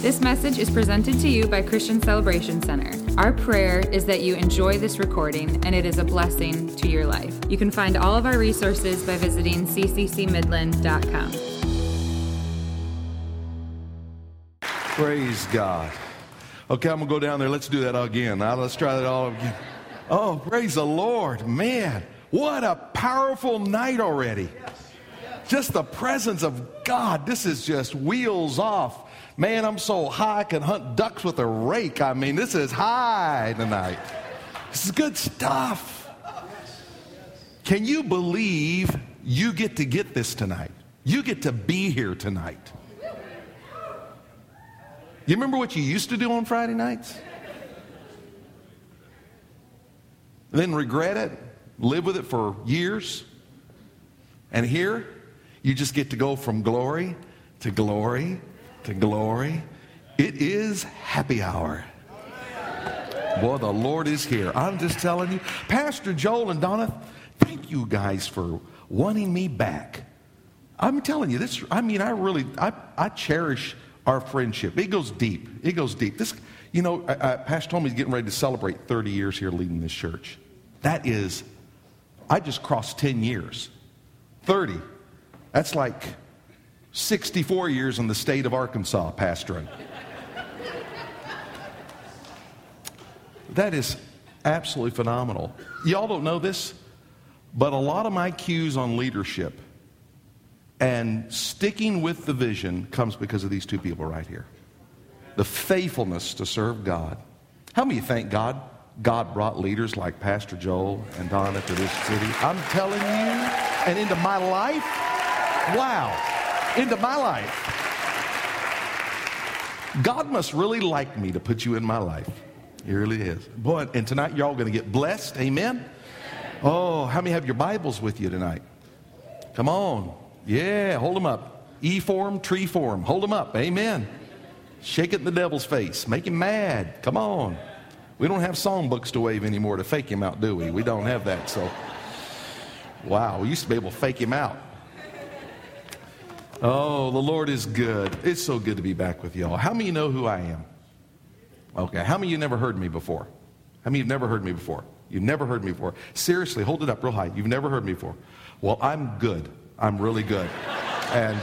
This message is presented to you by Christian Celebration Center. Our prayer is that you enjoy this recording and it is a blessing to your life. You can find all of our resources by visiting cccmidland.com. Praise God. Okay, I'm going to go down there. Let's do that again. Now, let's try that all again. Oh, praise the Lord. Man, what a powerful night already. Just the presence of God. This is just wheels off. Man, I'm so high I can hunt ducks with a rake. I mean, this is high tonight. This is good stuff. Can you believe you get to get this tonight? You get to be here tonight. You remember what you used to do on Friday nights? Then regret it, live with it for years. And here, you just get to go from glory to glory to glory. It is happy hour. Boy, the Lord is here. I'm just telling you. Pastor Joel and Donna, thank you guys for wanting me back. I'm telling you this. I mean, I cherish our friendship. It goes deep. It goes deep. This, you know, Pastor told me he's getting ready to celebrate 30 years here leading this church. That is, I just crossed 10 years. 30. That's like 64 years in the state of Arkansas pastoring. That is absolutely phenomenal. Y'all don't know this, but a lot of my cues on leadership and sticking with the vision comes because of these two people right here. The faithfulness to serve God. How many of you thank God brought leaders like Pastor Joel and Donna to this city? I'm telling you, and into my life, wow, into my life. God must really like me to put you in my life. He really is. Boy, and tonight you're all going to get blessed. Amen? Oh, how many have your Bibles with you tonight? Come on. Yeah, hold them up. E form, tree form. Hold them up. Amen. Shake it in the devil's face. Make him mad. Come on. We don't have songbooks to wave anymore to fake him out, do we? We don't have that. So, wow, we used to be able to fake him out. Oh, the Lord is good. It's so good to be back with y'all. How many of you know who I am? Okay, how many of you never heard me before? How many of you never heard me before? You've never heard me before. Seriously, hold it up real high. You've never heard me before. Well, I'm good. I'm really good. And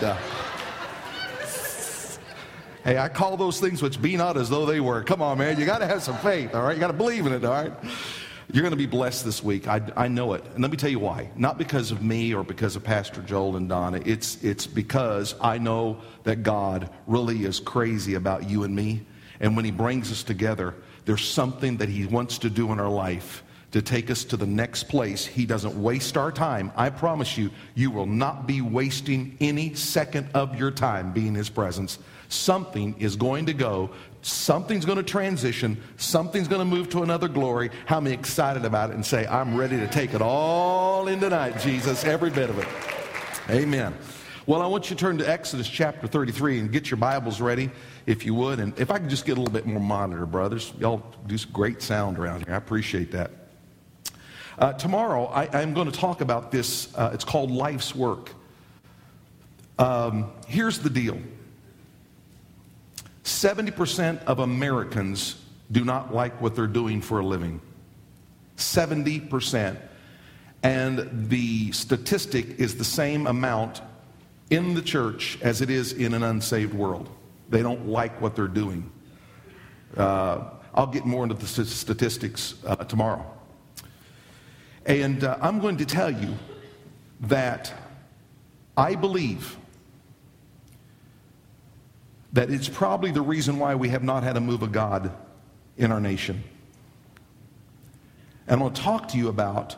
hey, I call those things which be not as though they were. Come on, man. You got to have some faith, all right? You got to believe in it, all right? You're going to be blessed this week. I know it. And let me tell you why. Not because of me or because of Pastor Joel and Donna. It's because I know that God really is crazy about you and me. And when he brings us together, there's something that he wants to do in our life to take us to the next place. He doesn't waste our time. I promise you, you will not be wasting any second of your time being in his presence. Something is going to go. Something's going to transition. Something's going to move to another glory. How many excited about it and say, I'm ready to take it all in tonight, Jesus, every bit of it. Amen. Well, I want you to turn to Exodus chapter 33 and get your Bibles ready, if you would. And if I could just get a little bit more monitor, brothers. Y'all do some great sound around here. I appreciate that. Tomorrow, I'm going to talk about this. It's called Life's Work. Here's the deal. 70% of Americans do not like what they're doing for a living. 70%. And the statistic is the same amount in the church as it is in an unsaved world. They don't like what they're doing. I'll get more into the statistics tomorrow. And I'm going to tell you that I believe that it's probably the reason why we have not had a move of God in our nation. And I want to talk to you about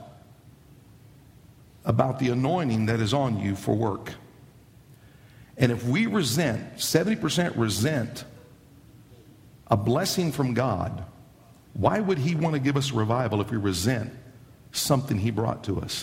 the anointing that is on you for work. And if we 70% resent a blessing from God, why would he want to give us revival if we resent something he brought to us?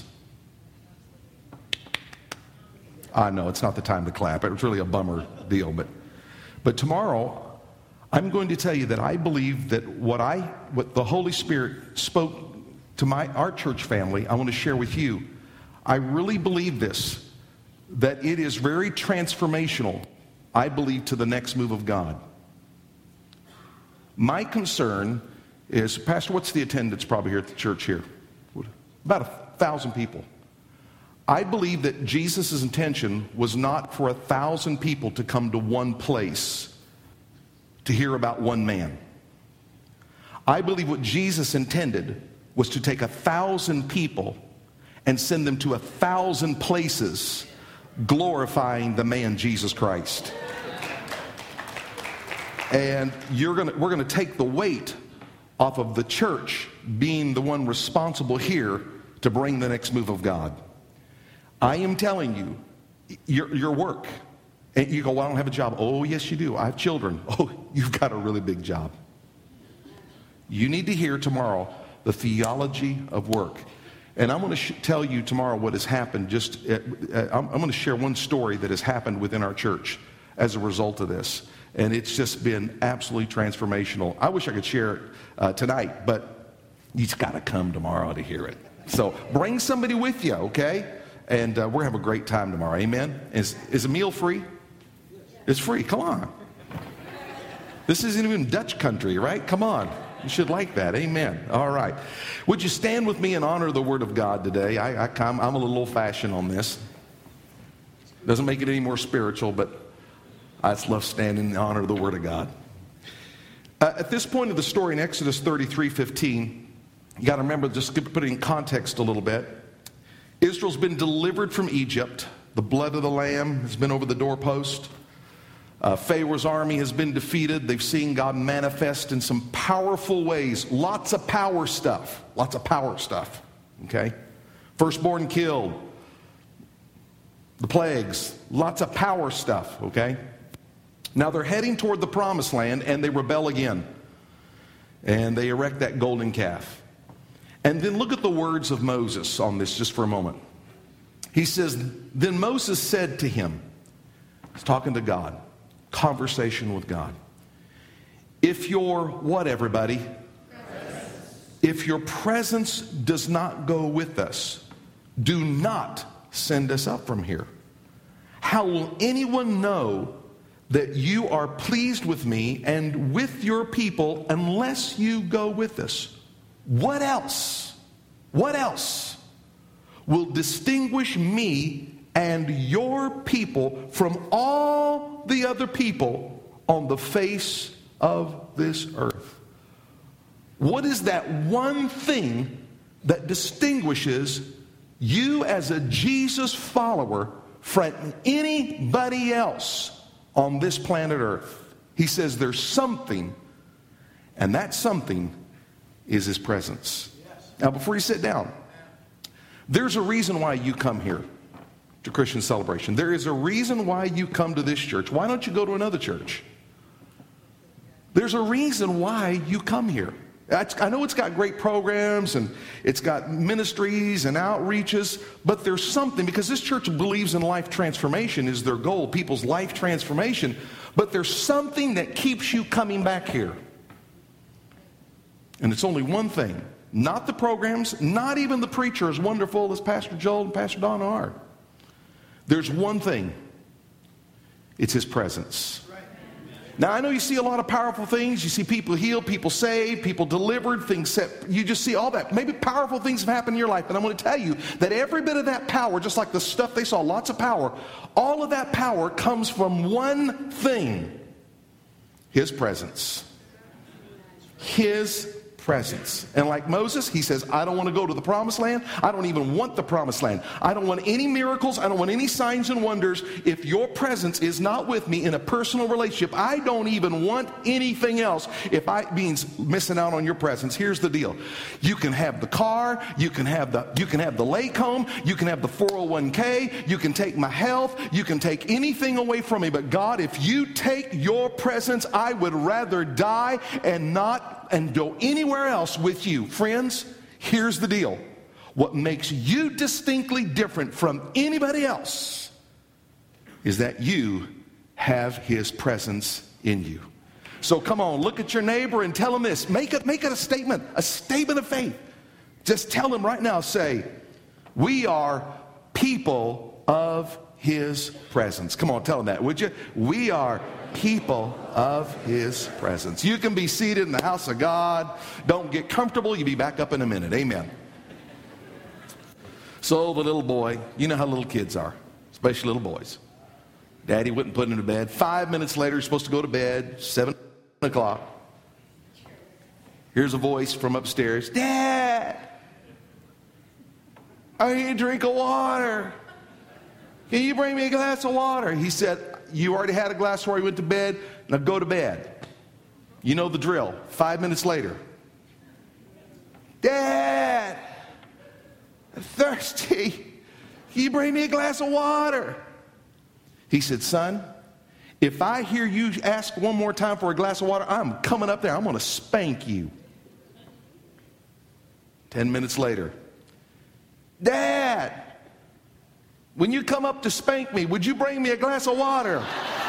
I know it's not the time to clap. It was really a bummer deal. But tomorrow, I'm going to tell you that I believe that what the Holy Spirit spoke to our church family, I want to share with you. I really believe this, that it is very transformational, I believe, to the next move of God. My concern is, Pastor, what's the attendance probably here at the church here? About 1,000 people. I believe that Jesus' intention was not for 1,000 people to come to one place to hear about one man. I believe what Jesus intended was to take 1,000 people and send them to 1,000 places glorifying the man Jesus Christ. And we're going to take the weight off of the church being the one responsible here to bring the next move of God. I am telling you, your work. And you go, well, I don't have a job. Oh, yes, you do. I have children. Oh, you've got a really big job. You need to hear tomorrow the theology of work. And I'm going to tell you tomorrow what has happened. I'm going to share one story that has happened within our church as a result of this. And it's just been absolutely transformational. I wish I could share it tonight, but you just got to come tomorrow to hear it. So bring somebody with you, okay? And we're going to have a great time tomorrow. Amen? Is a meal free? It's free. Come on. This isn't even Dutch country, right? Come on. You should like that. Amen. All right. Would you stand with me and honor the Word of God today? I'm a little old-fashioned on this. Doesn't make it any more spiritual, but I just love standing and honor the Word of God. At this point of the story in Exodus 33:15, you got to remember, just put it in context a little bit. Israel's been delivered from Egypt. The blood of the Lamb has been over the doorpost. Pharaoh's army has been defeated. They've seen God manifest in some powerful ways. Lots of power stuff. Lots of power stuff. Okay? Firstborn killed. The plagues. Lots of power stuff. Okay? Now they're heading toward the promised land and they rebel again. And they erect that golden calf. And then look at the words of Moses on this just for a moment. He says, then Moses said to him, he's talking to God, conversation with God. If your, what everybody? If your presence does not go with us, do not send us up from here. How will anyone know that you are pleased with me and with your people unless you go with us? What else will distinguish me and your people from all the other people on the face of this earth? What is that one thing that distinguishes you as a Jesus follower from anybody else on this planet Earth? He says there's something, and that something is his presence. Now, before you sit down, there's a reason why you come here to Christian Celebration. There is a reason why you come to this church. Why don't you go to another church? There's a reason why you come here. I know it's got great programs and it's got ministries and outreaches, but there's something, because this church believes in life transformation is their goal, people's life transformation, but there's something that keeps you coming back here. And it's only one thing. Not the programs, not even the preacher, as wonderful as Pastor Joel and Pastor Don are. There's one thing. It's his presence. Now, I know you see a lot of powerful things. You see people healed, people saved, people delivered, things set. You just see all that. Maybe powerful things have happened in your life. But I'm going to tell you that every bit of that power, just like the stuff they saw, lots of power, all of that power comes from one thing. His presence. His presence. And like Moses, he says, I don't want to go to the promised land. I don't even want the promised land. I don't want any miracles. I don't want any signs and wonders. If your presence is not with me in a personal relationship, I don't even want anything else. If I means missing out on your presence, here's the deal. You can have the car, you can have the lake home, you can have the 401k, you can take my health, you can take anything away from me. But God, if you take your presence, I would rather die and go anywhere else with you. Friends, here's the deal. What makes you distinctly different from anybody else is that you have his presence in you. So come on, look at your neighbor and tell him this. Make it a statement of faith. Just tell him right now, say, we are people of his presence. Come on, tell them that, would you? We are people of his presence. You can be seated in the house of God. Don't get comfortable. You'll be back up in a minute. Amen. So the little boy, you know how little kids are, especially little boys. Daddy wouldn't put him to bed. 5 minutes later, he's supposed to go to bed, 7 o'clock. Here's a voice from upstairs. Dad, I need a drink of water. Can you bring me a glass of water? He said, you already had a glass before you went to bed. Now go to bed. You know the drill. 5 minutes later. Dad, I'm thirsty. Can you bring me a glass of water? He said, son, if I hear you ask one more time for a glass of water, I'm coming up there. I'm going to spank you. 10 minutes later. Dad, when you come up to spank me, would you bring me a glass of water?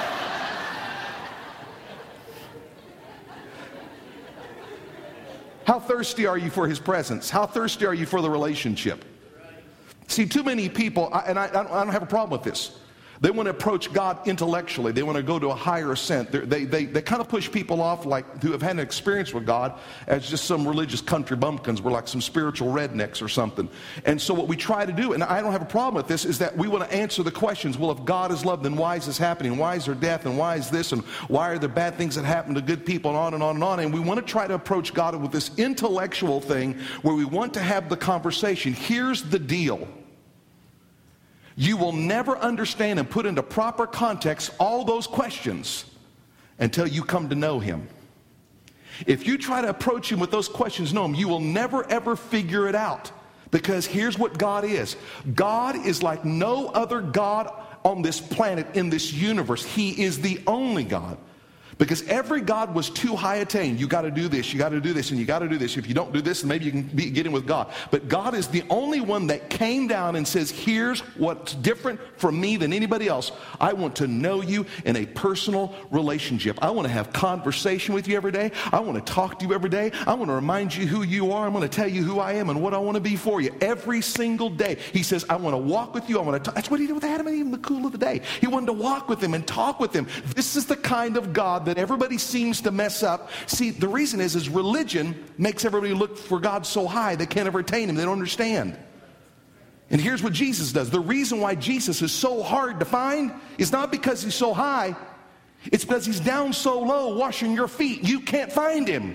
How thirsty are you for his presence? How thirsty are you for the relationship? See, too many people, and I don't have a problem with this. They want to approach God intellectually. They want to go to a higher ascent. They kind of push people off like who have had an experience with God as just some religious country bumpkins. We're like some spiritual rednecks or something. And so what we try to do, and I don't have a problem with this, is that we want to answer the questions. Well, if God is love, then why is this happening? Why is there death? And why is this? And why are there bad things that happen to good people? And on and on and on. And we want to try to approach God with this intellectual thing where we want to have the conversation. Here's the deal. You will never understand and put into proper context all those questions until you come to know him. If you try to approach him with those questions, know him, you will never ever figure it out. Because here's what God is. God is like no other God on this planet, in this universe. He is the only God. Because every God was too high attained. You got to do this, you got to do this, and you got to do this. If you don't do this, then maybe you can get in with God. But God is the only one that came down and says, here's what's different from me than anybody else. I want to know you in a personal relationship. I want to have conversation with you every day. I want to talk to you every day. I want to remind you who you are. I'm going to tell you who I am and what I want to be for you every single day. He says, I want to walk with you. I want to talk. That's what he did with Adam and Eve in the cool of the day. He wanted to walk with him and talk with him. This is the kind of God that everybody seems to mess up. See, the reason is religion makes everybody look for God so high they can't ever attain him. They don't understand. And here's what Jesus does. The reason why Jesus is so hard to find is not because he's so high. It's because he's down so low washing your feet. You can't find him.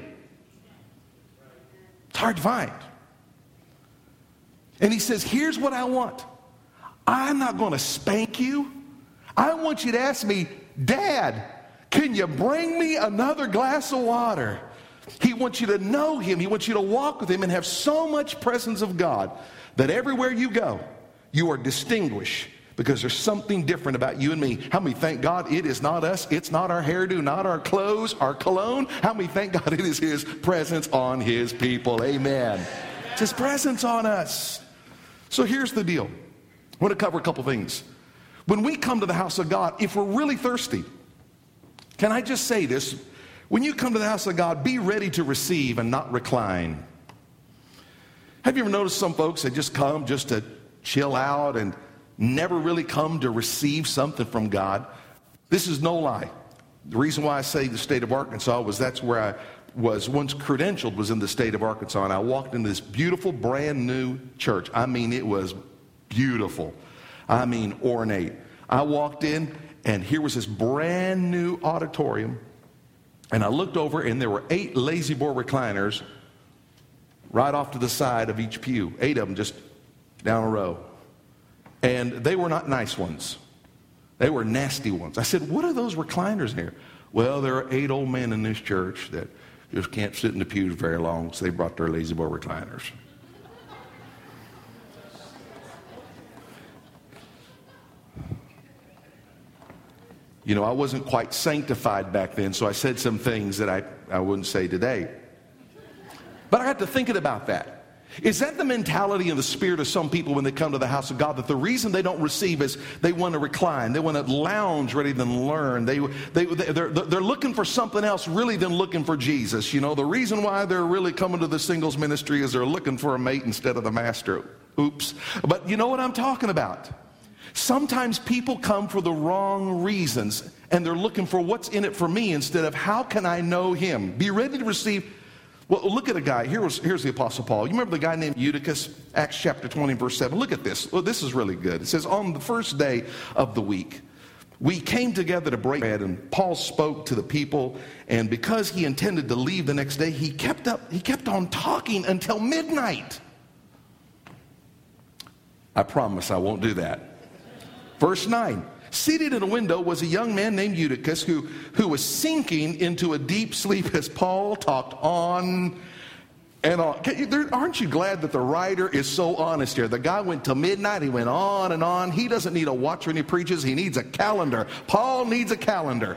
It's hard to find. And he says, here's what I want. I'm not going to spank you. I want you to ask me, Dad, can you bring me another glass of water? He wants you to know him. He wants you to walk with him and have so much presence of God that everywhere you go, you are distinguished because there's something different about you and me. How many thank God it is not us, it's not our hairdo, not our clothes, our cologne. How many thank God it is his presence on his people. Amen. It's his presence on us. So here's the deal. I want to cover a couple things. When we come to the house of God, if we're really thirsty, can I just say this? When you come to the house of God, be ready to receive and not recline. Have you ever noticed some folks that just come just to chill out and never really come to receive something from God? This is no lie. The reason why I say the state of Arkansas was that's where I was once credentialed, was in the state of Arkansas. And I walked into this beautiful brand new church. I mean, it was beautiful. I mean, ornate. I walked in, and here was this brand new auditorium. And I looked over, and there were 8 lazy boy recliners right off to the side of each pew. 8 of them just down a row. And they were not nice ones. They were nasty ones. I said, what are those recliners here? Well, there are 8 old men in this church that just can't sit in the pews very long, so they brought their lazy boy recliners. You know, I wasn't quite sanctified back then, so I said some things that I wouldn't say today. But I got to thinking about that. Is that the mentality and the spirit of some people when they come to the house of God, that the reason they don't receive is they want to recline, they want to lounge rather than learn. They're looking for something else really than looking for Jesus. You know, the reason why they're really coming to the singles ministry is they're looking for a mate instead of the master. Oops. But you know what I'm talking about. Sometimes people come for the wrong reasons, and they're looking for what's in it for me instead of how can I know him. Be ready to receive. Well, look at a guy. Here's the Apostle Paul. You remember the guy named Eutychus? Acts chapter 20, verse 7. Look at this. Well, this is really good. It says, on the first day of the week, we came together to break bread, and Paul spoke to the people, and because he intended to leave the next day, he kept on talking until midnight. I promise I won't do that. Verse 9, seated in a window was a young man named Eutychus who was sinking into a deep sleep as Paul talked on and on. Aren't you glad that the writer is so honest here? The guy went till midnight. He went on and on. He doesn't need a watch when he preaches. He needs a calendar. Paul needs a calendar.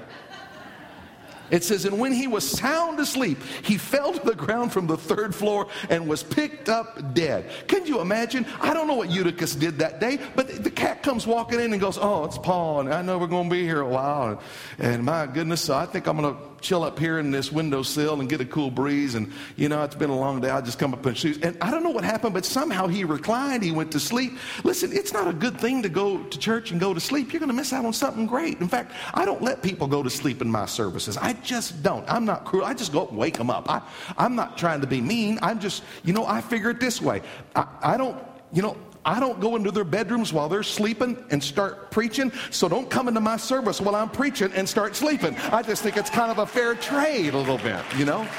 It says, and when he was sound asleep, he fell to the ground from the third floor and was picked up dead. Can you imagine? I don't know what Eutychus did that day, but the cat comes walking in and goes, oh, it's Paul, and I know we're going to be here a while. And my goodness, so I think I'm going to chill up here in this windowsill and get a cool breeze. And, it's been a long day. I'll just come up and shoot. And I don't know what happened, but somehow he reclined. He went to sleep. Listen, it's not a good thing to go to church and go to sleep. You're going to miss out on something great. In fact, I don't let people go to sleep in my services. I just don't. I'm not cruel. I just go up and wake them up. I'm not trying to be mean. I'm just, I figure it this way. I don't go into their bedrooms while they're sleeping and start preaching, so don't come into my service while I'm preaching and start sleeping. I just think it's kind of a fair trade a little bit,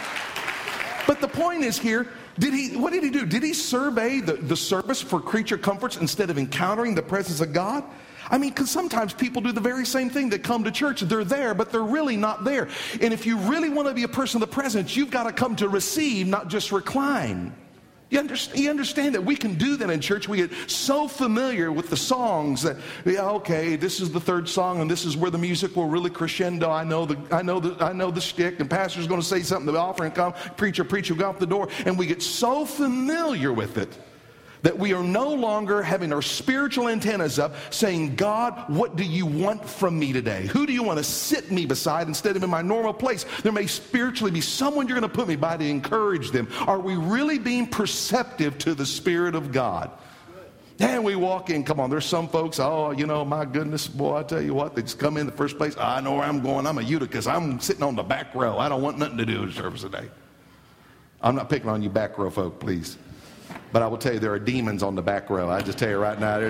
But the point is here, what did he do? Did he survey the service for creature comforts instead of encountering the presence of God? I mean, because sometimes people do the very same thing. They come to church, they're there, but they're really not there. And if you really want to be a person of the presence, you've got to come to receive, not just recline. You understand that we can do that in church. We get so familiar with the songs that, okay, this is the third song, and this is where the music will really crescendo. I know the shtick, and pastor's going to say something. The offering come, preacher, go out the door, and we get so familiar with it that we are no longer having our spiritual antennas up saying, God, what do you want from me today? Who do you want to sit me beside instead of in my normal place? There may spiritually be someone you're going to put me by to encourage them. Are we really being perceptive to the Spirit of God? And we walk in, come on, there's some folks, my goodness, boy, I tell you what, they just come in the first place. I know where I'm going. I'm a Eutychus. I'm sitting on the back row. I don't want nothing to do with the service today. I'm not picking on you back row folk, please. But I will tell you, there are demons on the back row. I just tell you right now,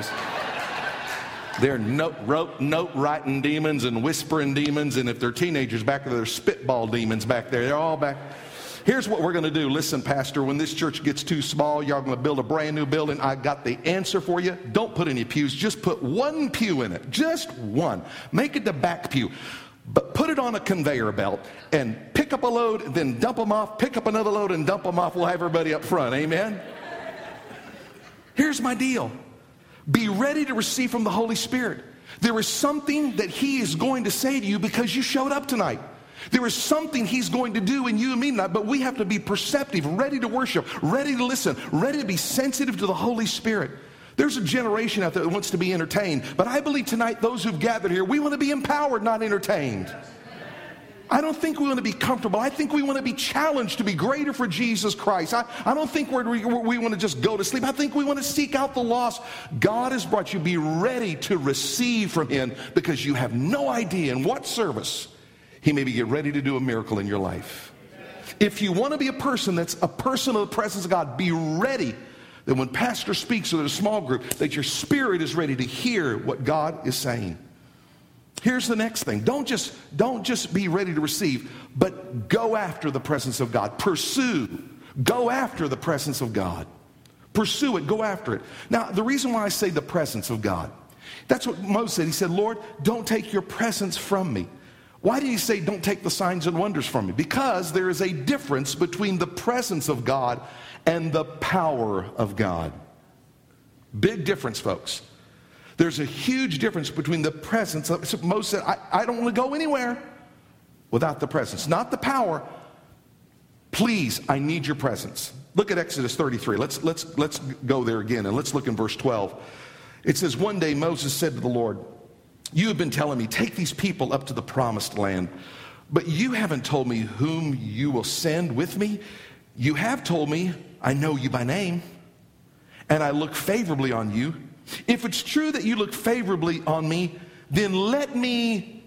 there are note writing demons and whispering demons, and if they're teenagers back there, they're spitball demons back there. They're all back. Here's what we're going to do. Listen, Pastor, when this church gets too small, y'all going to build a brand new building. I got the answer for you. Don't put any pews. Just put one pew in it. Just one. Make it the back pew. But put it on a conveyor belt and pick up a load, then dump them off. Pick up another load and dump them off. We'll have everybody up front. Amen? Here's my deal. Be ready to receive from the Holy Spirit. There is something that He is going to say to you because you showed up tonight. There is something He's going to do in you and me tonight, but we have to be perceptive, ready to worship, ready to listen, ready to be sensitive to the Holy Spirit. There's a generation out there that wants to be entertained, but I believe tonight those who've gathered here, we want to be empowered, not entertained. I don't think we want to be comfortable. I think we want to be challenged to be greater for Jesus Christ. I don't think we want to just go to sleep. I think we want to seek out the lost. God has brought you. Be ready to receive from Him because you have no idea in what service He may be getting ready to do a miracle in your life. If you want to be a person that's a person of the presence of God, be ready that when pastor speaks or there's a small group, that your spirit is ready to hear what God is saying. Here's the next thing. Don't just be ready to receive, but go after the presence of God. Pursue. Go after the presence of God. Pursue it. Go after it. Now, the reason why I say the presence of God, that's what Moses said. He said, Lord, don't take your presence from me. Why did he say, don't take the signs and wonders from me? Because there is a difference between the presence of God and the power of God. Big difference, folks. There's a huge difference between the presence of, Moses said, I don't want to go anywhere without the presence, not the power. Please, I need your presence. Look at Exodus 33. Let's go there again, and let's look in verse 12. It says, one day Moses said to the Lord, you have been telling me, take these people up to the promised land, but you haven't told me whom you will send with me. You have told me, I know you by name, and I look favorably on you. If it's true that you look favorably on me, then let me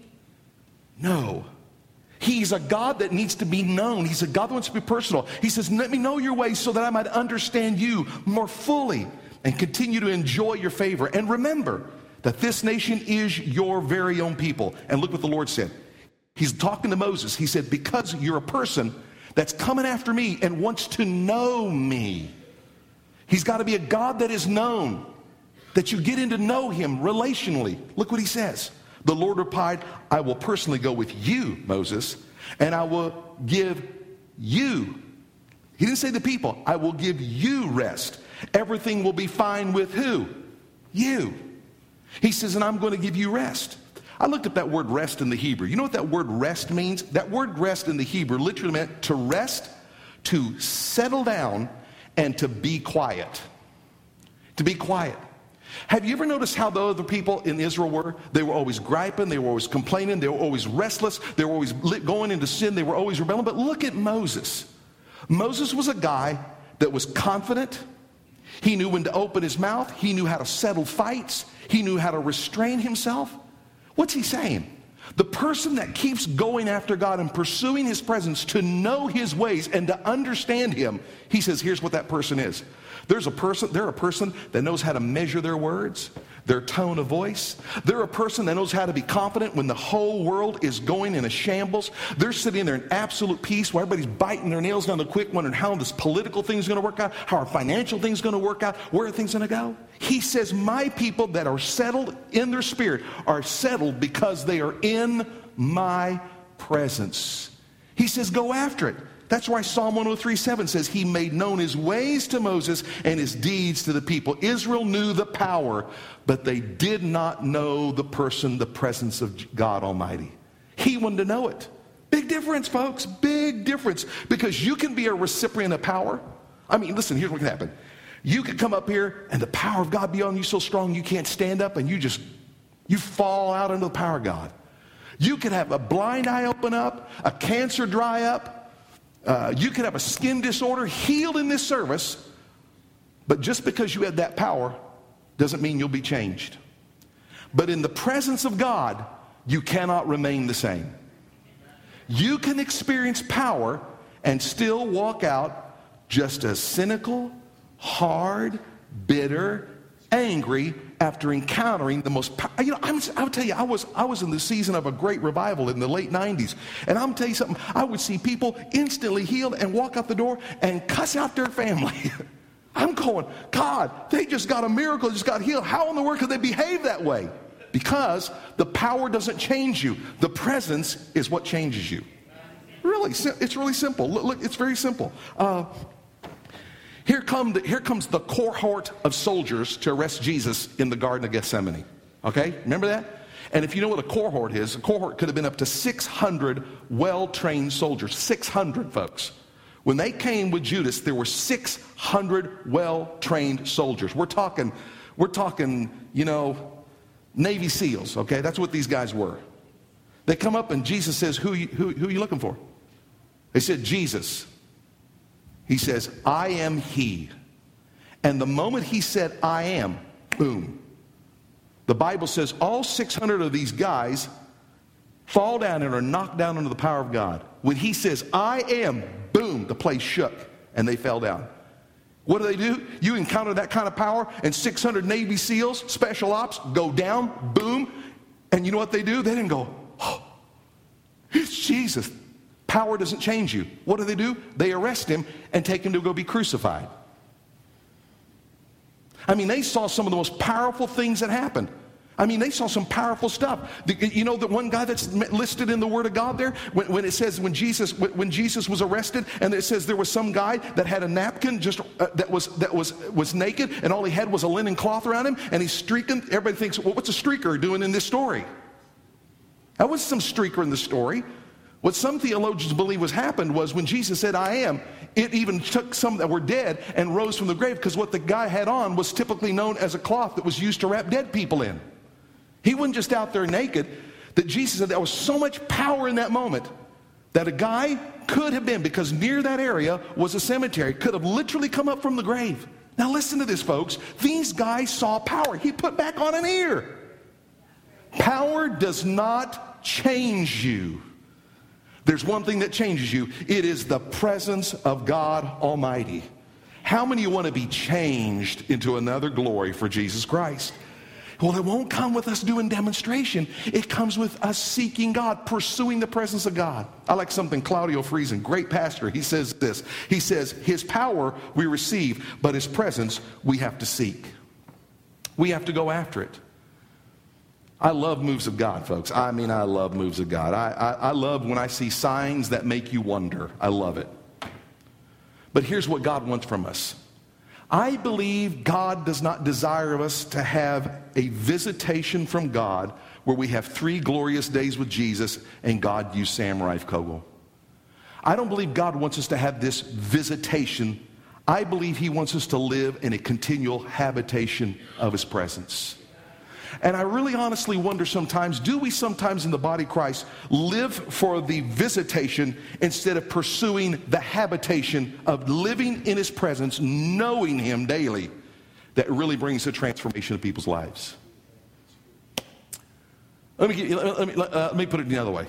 know. He's a God that needs to be known. He's a God that wants to be personal. He says, let me know your ways so that I might understand you more fully and continue to enjoy your favor. And remember that this nation is your very own people. And look what the Lord said. He's talking to Moses. He said, because you're a person that's coming after me and wants to know me. He's got to be a God that is known, that you get in to know him relationally. Look what he says. The Lord replied, I will personally go with you, Moses, and I will give you. He didn't say the people. I will give you rest. Everything will be fine with who? You. He says, and I'm going to give you rest. I looked up that word rest in the Hebrew. You know what that word rest means? That word rest in the Hebrew literally meant to rest, to settle down, and to be quiet. To be quiet. Have you ever noticed how the other people in Israel were? They were always griping, they were always complaining, they were always restless, they were always going into sin, they were always rebelling. But look at Moses. Moses was a guy that was confident. He knew when to open his mouth. He knew how to settle fights. He knew how to restrain himself. What's he saying? The person that keeps going after God and pursuing his presence to know his ways and to understand him, he says, here's what that person is. They're a person that knows how to measure their words, their tone of voice. They're a person that knows how to be confident when the whole world is going in a shambles. They're sitting there in absolute peace while everybody's biting their nails down the quick, wondering how this political thing's going to work out, how our financial thing's going to work out, where are things going to go. He says, my people that are settled in their spirit are settled because they are in my presence. He says, go after it. That's why Psalm 103:7 says he made known his ways to Moses and his deeds to the people. Israel knew the power, but they did not know the person, the presence of God Almighty. He wanted to know it. Big difference, folks. Big difference. Because you can be a recipient of power. I mean, listen, here's what can happen. You could come up here and the power of God be on you so strong you can't stand up and you fall out under the power of God. You could have a blind eye open up, a cancer dry up. You could have a skin disorder healed in this service, but just because you have that power doesn't mean you'll be changed. But in the presence of God, you cannot remain the same. You can experience power and still walk out just as cynical, hard, bitter, angry after encountering the most I would tell you, I was in the season of a great revival in the late 90s, and I'm tell you something, I would see people instantly healed and walk out the door and cuss out their family. I'm going, God, they just got a miracle, just got healed. How in the world could they behave that way? Because the power doesn't change you. The presence is what changes you. Really, it's really simple. Look, it's very simple. Here comes the cohort of soldiers to arrest Jesus in the Garden of Gethsemane. Okay? Remember that? And if you know what a cohort is, a cohort could have been up to 600 well-trained soldiers. 600 folks. When they came with Judas, there were 600 well-trained soldiers. We're talking, Navy SEALs, okay? That's what these guys were. They come up and Jesus says, who are you looking for? They said, Jesus. He says, I am he. And the moment he said, I am, boom. The Bible says all 600 of these guys fall down and are knocked down under the power of God. When he says, I am, boom, the place shook and they fell down. What do? You encounter that kind of power and 600 Navy SEALs, special ops, go down, boom. And you know what they do? They didn't go, oh, it's Jesus. Power doesn't change you. What do? They arrest him and take him to go be crucified. I mean, they saw some of the most powerful things that happened. I mean, they saw some powerful stuff. You know the one guy that's listed in the Word of God there? When it says when Jesus was arrested, and it says there was some guy that had a napkin that was naked, and all he had was a linen cloth around him, and he's streaking. Everybody thinks, well, what's a streaker doing in this story? That was some streaker in the story. What some theologians believe happened was when Jesus said, I am, it even took some that were dead and rose from the grave, because what the guy had on was typically known as a cloth that was used to wrap dead people in. He wasn't just out there naked. That Jesus said there was so much power in that moment that a guy could have been, because near that area was a cemetery, could have literally come up from the grave. Now listen to this, folks. These guys saw power. He put back on an ear. Power does not change you. There's one thing that changes you. It is the presence of God Almighty. How many of you want to be changed into another glory for Jesus Christ? Well, it won't come with us doing demonstration. It comes with us seeking God, pursuing the presence of God. I like something Claudio Friesen, great pastor, he says this. He says, his power we receive, but his presence we have to seek. We have to go after it. I love moves of God, folks. I mean, I love moves of God. I love when I see signs that make you wonder. I love it. But here's what God wants from us. I believe God does not desire of us to have a visitation from God where we have 3 glorious days with Jesus and God use Sam Rife Kogel. I don't believe God wants us to have this visitation. I believe he wants us to live in a continual habitation of his presence. And I really honestly wonder sometimes, do we sometimes in the body of Christ live for the visitation instead of pursuing the habitation of living in his presence, knowing him daily, that really brings a transformation of people's lives? Let me put it the other way.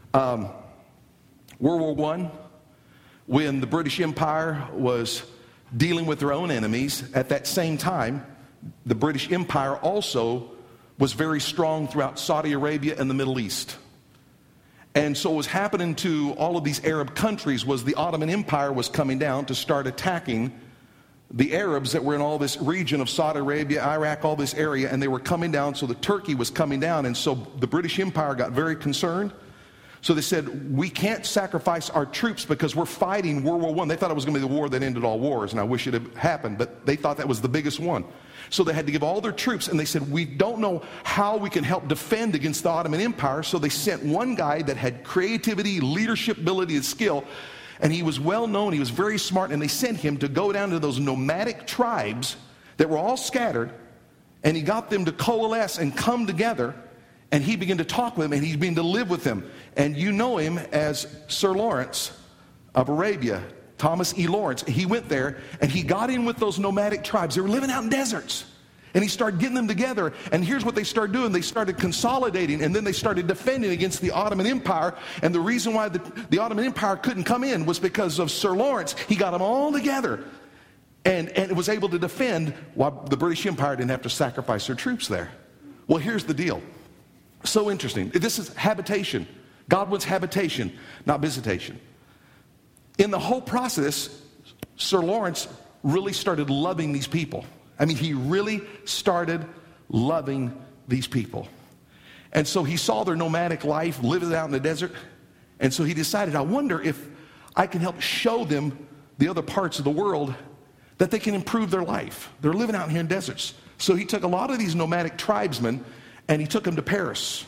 World War I, when the British Empire was dealing with their own enemies, at that same time, the British Empire also was very strong throughout Saudi Arabia and the Middle East. And so what was happening to all of these Arab countries was the Ottoman Empire was coming down to start attacking the Arabs that were in all this region of Saudi Arabia, Iraq, all this area, and they were coming down, so the Turkey was coming down, and so the British Empire got very concerned. So they said, we can't sacrifice our troops because we're fighting World War I. They thought it was going to be the war that ended all wars, and I wish it had happened, but they thought that was the biggest one. So they had to give all their troops, and they said, we don't know how we can help defend against the Ottoman Empire. So they sent one guy that had creativity, leadership ability, and skill, and he was well known, he was very smart, and they sent him to go down to those nomadic tribes that were all scattered, and he got them to coalesce and come together. And he began to talk with them, and he began to live with them. And you know him as Sir Lawrence of Arabia, Thomas E. Lawrence. He went there, and he got in with those nomadic tribes. They were living out in deserts. And he started getting them together. And here's what they started doing. They started consolidating, and then they started defending against the Ottoman Empire. And the reason why the Ottoman Empire couldn't come in was because of Sir Lawrence. He got them all together and was able to defend while the British Empire didn't have to sacrifice their troops there. Well, here's the deal. So interesting. This is habitation. God wants habitation, not visitation. In the whole process, Sir Lawrence really started loving these people. I mean, he really started loving these people. And so he saw their nomadic life, living out in the desert. And so he decided, I wonder if I can help show them the other parts of the world that they can improve their life. They're living out here in deserts. So he took a lot of these nomadic tribesmen and he took them to Paris,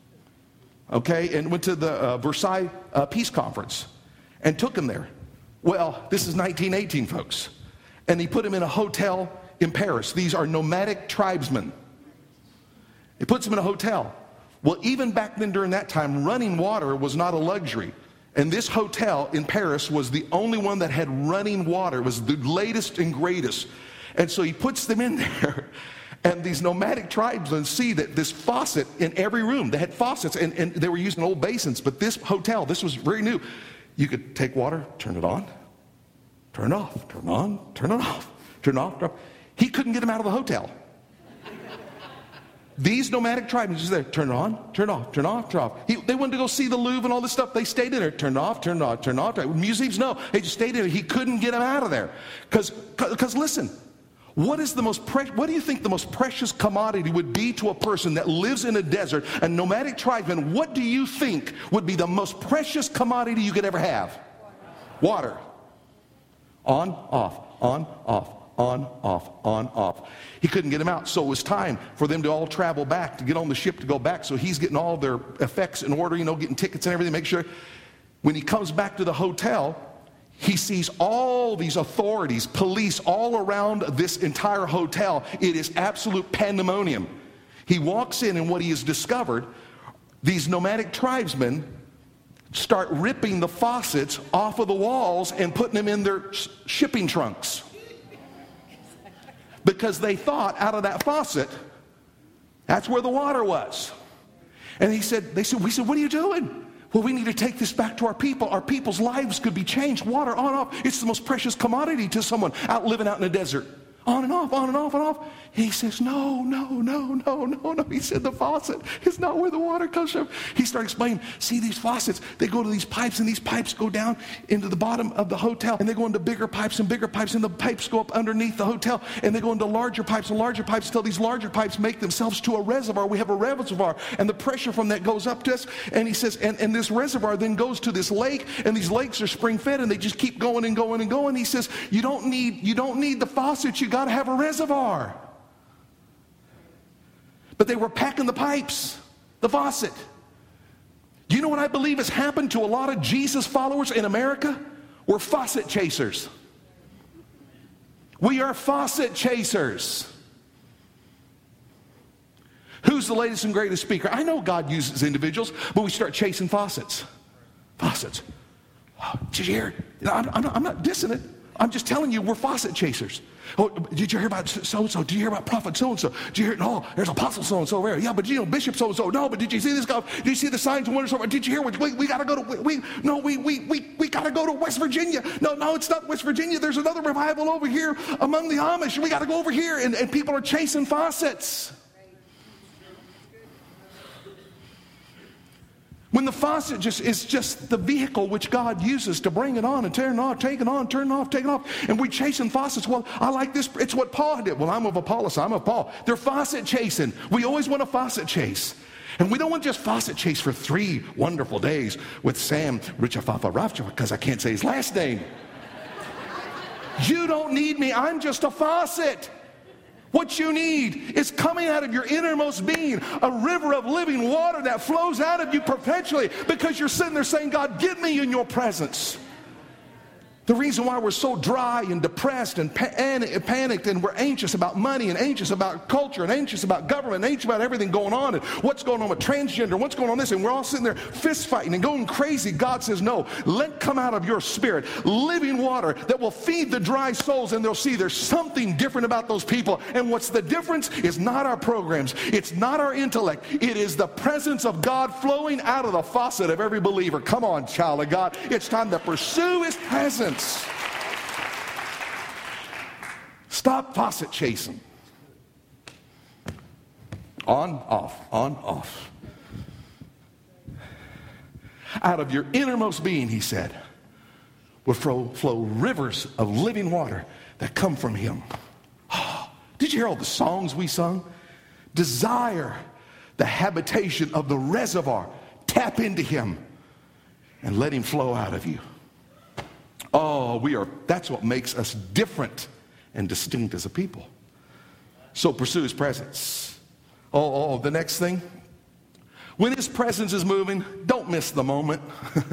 okay, and went to the Versailles Peace Conference and took them there. Well, this is 1918, folks. And he put them in a hotel in Paris. These are nomadic tribesmen. He puts them in a hotel. Well, even back then during that time, running water was not a luxury. And this hotel in Paris was the only one that had running water. It was the latest and greatest. And so he puts them in there. And these nomadic tribesmen see that this faucet in every room, they had faucets, and they were using old basins, but this hotel, this was very new. You could take water, turn it on, turn it off, turn it on, turn it off, turn it off, turn it off. He couldn't get them out of the hotel. These nomadic tribesmen just there, turn it on, turn it off, turn it off, turn it off. They wanted to go see the Louvre and all this stuff. They stayed in there, turn it off, turn it off, turn it off. Museums, no, they just stayed in there. He couldn't get them out of there. Because listen, what do you think the most precious commodity would be to a person that lives in a desert, a nomadic tribesman? What do you think would be the most precious commodity you could ever have? Water. On, off, on, off, on, off, on, off. He couldn't get them out, so it was time for them to all travel back, to get on the ship to go back. So he's getting all their effects in order, getting tickets and everything, make sure. When he comes back to the hotel, he sees all these authorities, police all around this entire hotel. It is absolute pandemonium. He walks in, and what he has discovered, these nomadic tribesmen start ripping the faucets off of the walls and putting them in their shipping trunks. because they thought out of that faucet, that's where the water was. And we said, what are you doing? Well, we need to take this back to our people. Our people's lives could be changed. Water on and off. It's the most precious commodity to someone living out in the desert. On and off, on and off, and off. He says, no. He said, the faucet is not where the water comes from. He started explaining, see these faucets, they go to these pipes, and these pipes go down into the bottom of the hotel, and they go into bigger pipes, and the pipes go up underneath the hotel, and they go into larger pipes until these larger pipes make themselves to a reservoir. We have a reservoir, and the pressure from that goes up to us, and he says, and this reservoir then goes to this lake, and these lakes are spring-fed, and they just keep going and going and going. He says, you don't need the faucet, you got to have a reservoir. But they were packing the pipes, the faucet. You know what I believe has happened to a lot of Jesus followers in America? We're faucet chasers. We are faucet chasers. Who's the latest and greatest speaker? I know God uses individuals, but we start chasing faucets. Faucets. Oh, did you hear it? I'm not dissing it. I'm just telling you, we're faucet chasers. Oh, did you hear about so-and-so? Did you hear about prophet so-and-so? Did you hear, no, there's apostle so-and-so over there. Yeah, but bishop so-and-so. No, but did you see this guy? Did you see the signs and wonders? Did you hear what we got to go to, we got to go to West Virginia. No, it's not West Virginia. There's another revival over here among the Amish. We got to go over here. And people are chasing faucets. When the faucet is just the vehicle which God uses to bring it on and turn it on, take it on, turn it off, take it off. And we're chasing faucets. Well, I like this. It's what Paul did. Well, I'm of Apollos. I'm of Paul. They're faucet chasing. We always want a faucet chase. And we don't want just faucet chase for 3 wonderful days with Sam Richafafa Rafcha, because I can't say his last name. You don't need me. I'm just a faucet. What you need is coming out of your innermost being, a river of living water that flows out of you perpetually, because you're sitting there saying, God, get me in your presence. The reason why we're so dry and depressed and panicked, and we're anxious about money and anxious about culture and anxious about government and anxious about everything going on and what's going on with transgender, what's going on this, and we're all sitting there fist fighting and going crazy. God says, no, let come out of your spirit living water that will feed the dry souls, and they'll see there's something different about those people. And what's the difference is not our programs. It's not our intellect. It is the presence of God flowing out of the faucet of every believer. Come on, child of God. It's time to pursue his presence. Stop faucet chasing. On, off, on, off. Out of your innermost being, he said, will flow rivers of living water that come from him. Oh, did you hear all the songs we sung? Desire the habitation of the reservoir. Tap into him and let him flow out of you. Oh, that's what makes us different and distinct as a people. So pursue his presence. The next thing. When his presence is moving, don't miss the moment.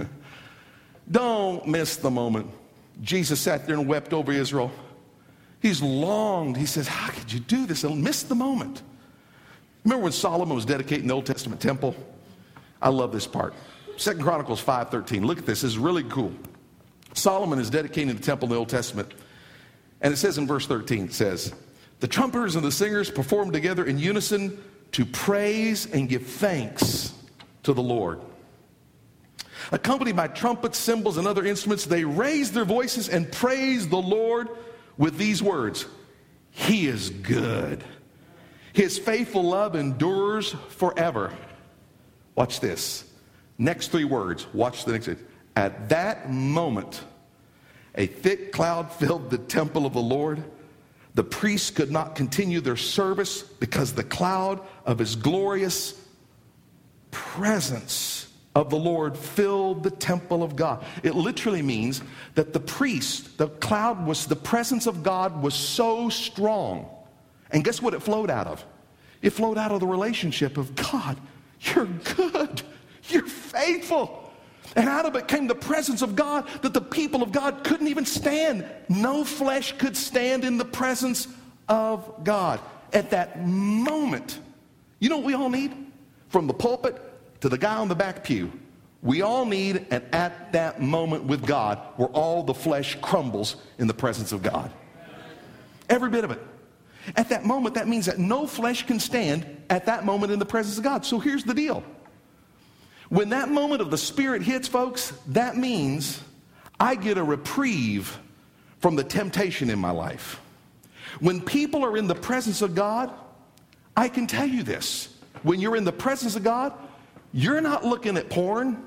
Don't miss the moment. Jesus sat there and wept over Israel. He's longed. He says, how could you do this and miss the moment? Remember when Solomon was dedicating the Old Testament temple? I love this part. 2 Chronicles 5:13. Look at this. This is really cool. Solomon is dedicating the temple in the Old Testament. And it says in verse 13, it says, the trumpeters and the singers performed together in unison to praise and give thanks to the Lord. Accompanied by trumpets, cymbals, and other instruments, they raised their voices and praised the Lord with these words. He is good. His faithful love endures forever. Watch this. Next 3 words. Watch the next. At that moment, a thick cloud filled the temple of the Lord. The priests could not continue their service because the cloud of his glorious presence of the Lord filled the temple of God. It literally means that the presence of God was so strong. And guess what it flowed out of? It flowed out of the relationship of God. You're good. You're faithful. And out of it came the presence of God that the people of God couldn't even stand. No flesh could stand in the presence of God. At that moment, you know what we all need? From the pulpit to the guy on the back pew, we all need an at that moment with God where all the flesh crumbles in the presence of God. Every bit of it. At that moment, that means that no flesh can stand at that moment in the presence of God. So here's the deal. When that moment of the Spirit hits, folks, that means I get a reprieve from the temptation in my life. When people are in the presence of God, I can tell you this. When you're in the presence of God, you're not looking at porn.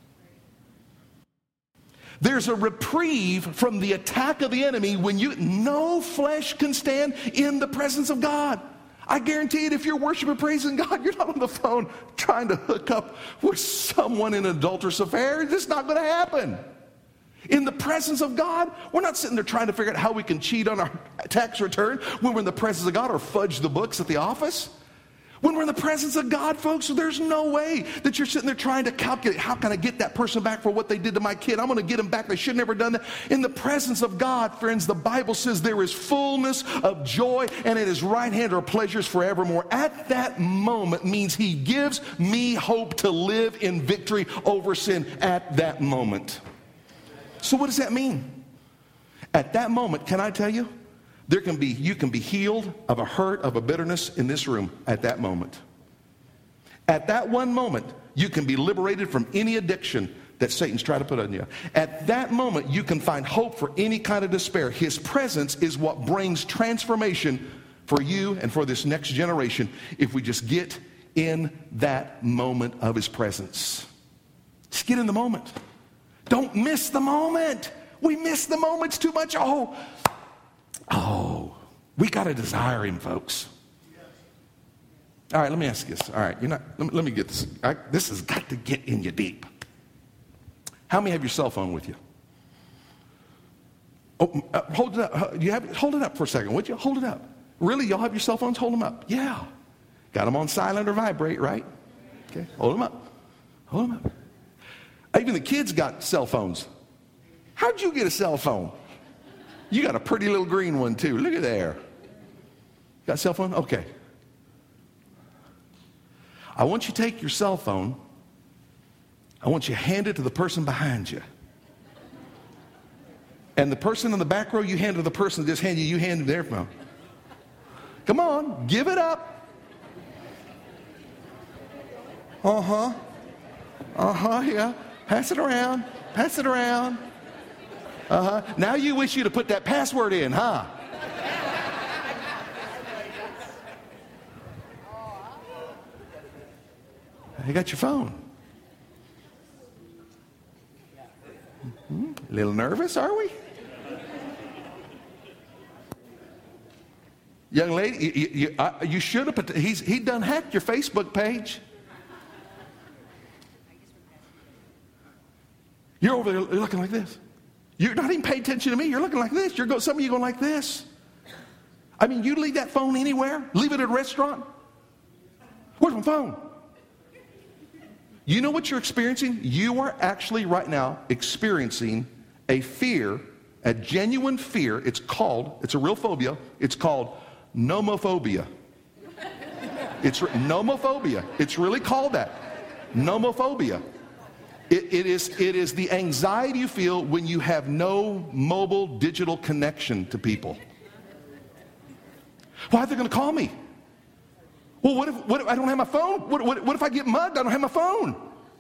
There's a reprieve from the attack of the enemy when no flesh can stand in the presence of God. I guarantee it, if you're worshiping, praising God, you're not on the phone trying to hook up with someone in an adulterous affair. It's just not going to happen. In the presence of God, we're not sitting there trying to figure out how we can cheat on our tax return when we're in the presence of God, or fudge the books at the office. When we're in the presence of God, folks, there's no way that you're sitting there trying to calculate, how can I get that person back for what they did to my kid? I'm going to get them back. They should have never done that. In the presence of God, friends, the Bible says there is fullness of joy, and at his right hand are pleasures forevermore. At that moment means he gives me hope to live in victory over sin at that moment. So what does that mean? At that moment, can I tell you? You can be healed of a hurt, of a bitterness in this room at that moment. At that one moment, you can be liberated from any addiction that Satan's trying to put on you. At that moment, you can find hope for any kind of despair. His presence is what brings transformation for you and for this next generation if we just get in that moment of his presence. Just get in the moment. Don't miss the moment. We miss the moments too much. Oh, we got to desire him, folks. All right, let me ask you this. All right, let me get this. This has got to get in you deep. How many have your cell phone with you? Oh, hold it up. Hold it up for a second, would you? Hold it up. Really, y'all have your cell phones? Hold them up. Yeah. Got them on silent or vibrate, right? Okay, hold them up. Hold them up. Even the kids got cell phones. How'd you get a cell phone? You got a pretty little green one, too. Look at there. Got a cell phone? Okay. I want you to take your cell phone. I want you to hand it to the person behind you. And the person in the back row, you hand to the person that just handed you hand their phone. Come on, give it up. Yeah. Pass it around. Pass it around. Now you wish you'd have put that password in, huh? You got your phone. A little nervous, are we? Young lady, you should have put, he done hacked your Facebook page. You're over there looking like this. You're not even paying attention to me. You're looking like this. Some of you going like this. I mean, you leave that phone anywhere? Leave it at a restaurant? Where's my phone? You know what you're experiencing? You are actually right now experiencing a fear, a genuine fear. It's a real phobia. It's called nomophobia. It's nomophobia. It's really called that. Nomophobia. It is the anxiety you feel when you have no mobile digital connection to people. Why are they going to call me? Well, what if I don't have my phone? What if I get mugged? I don't have my phone.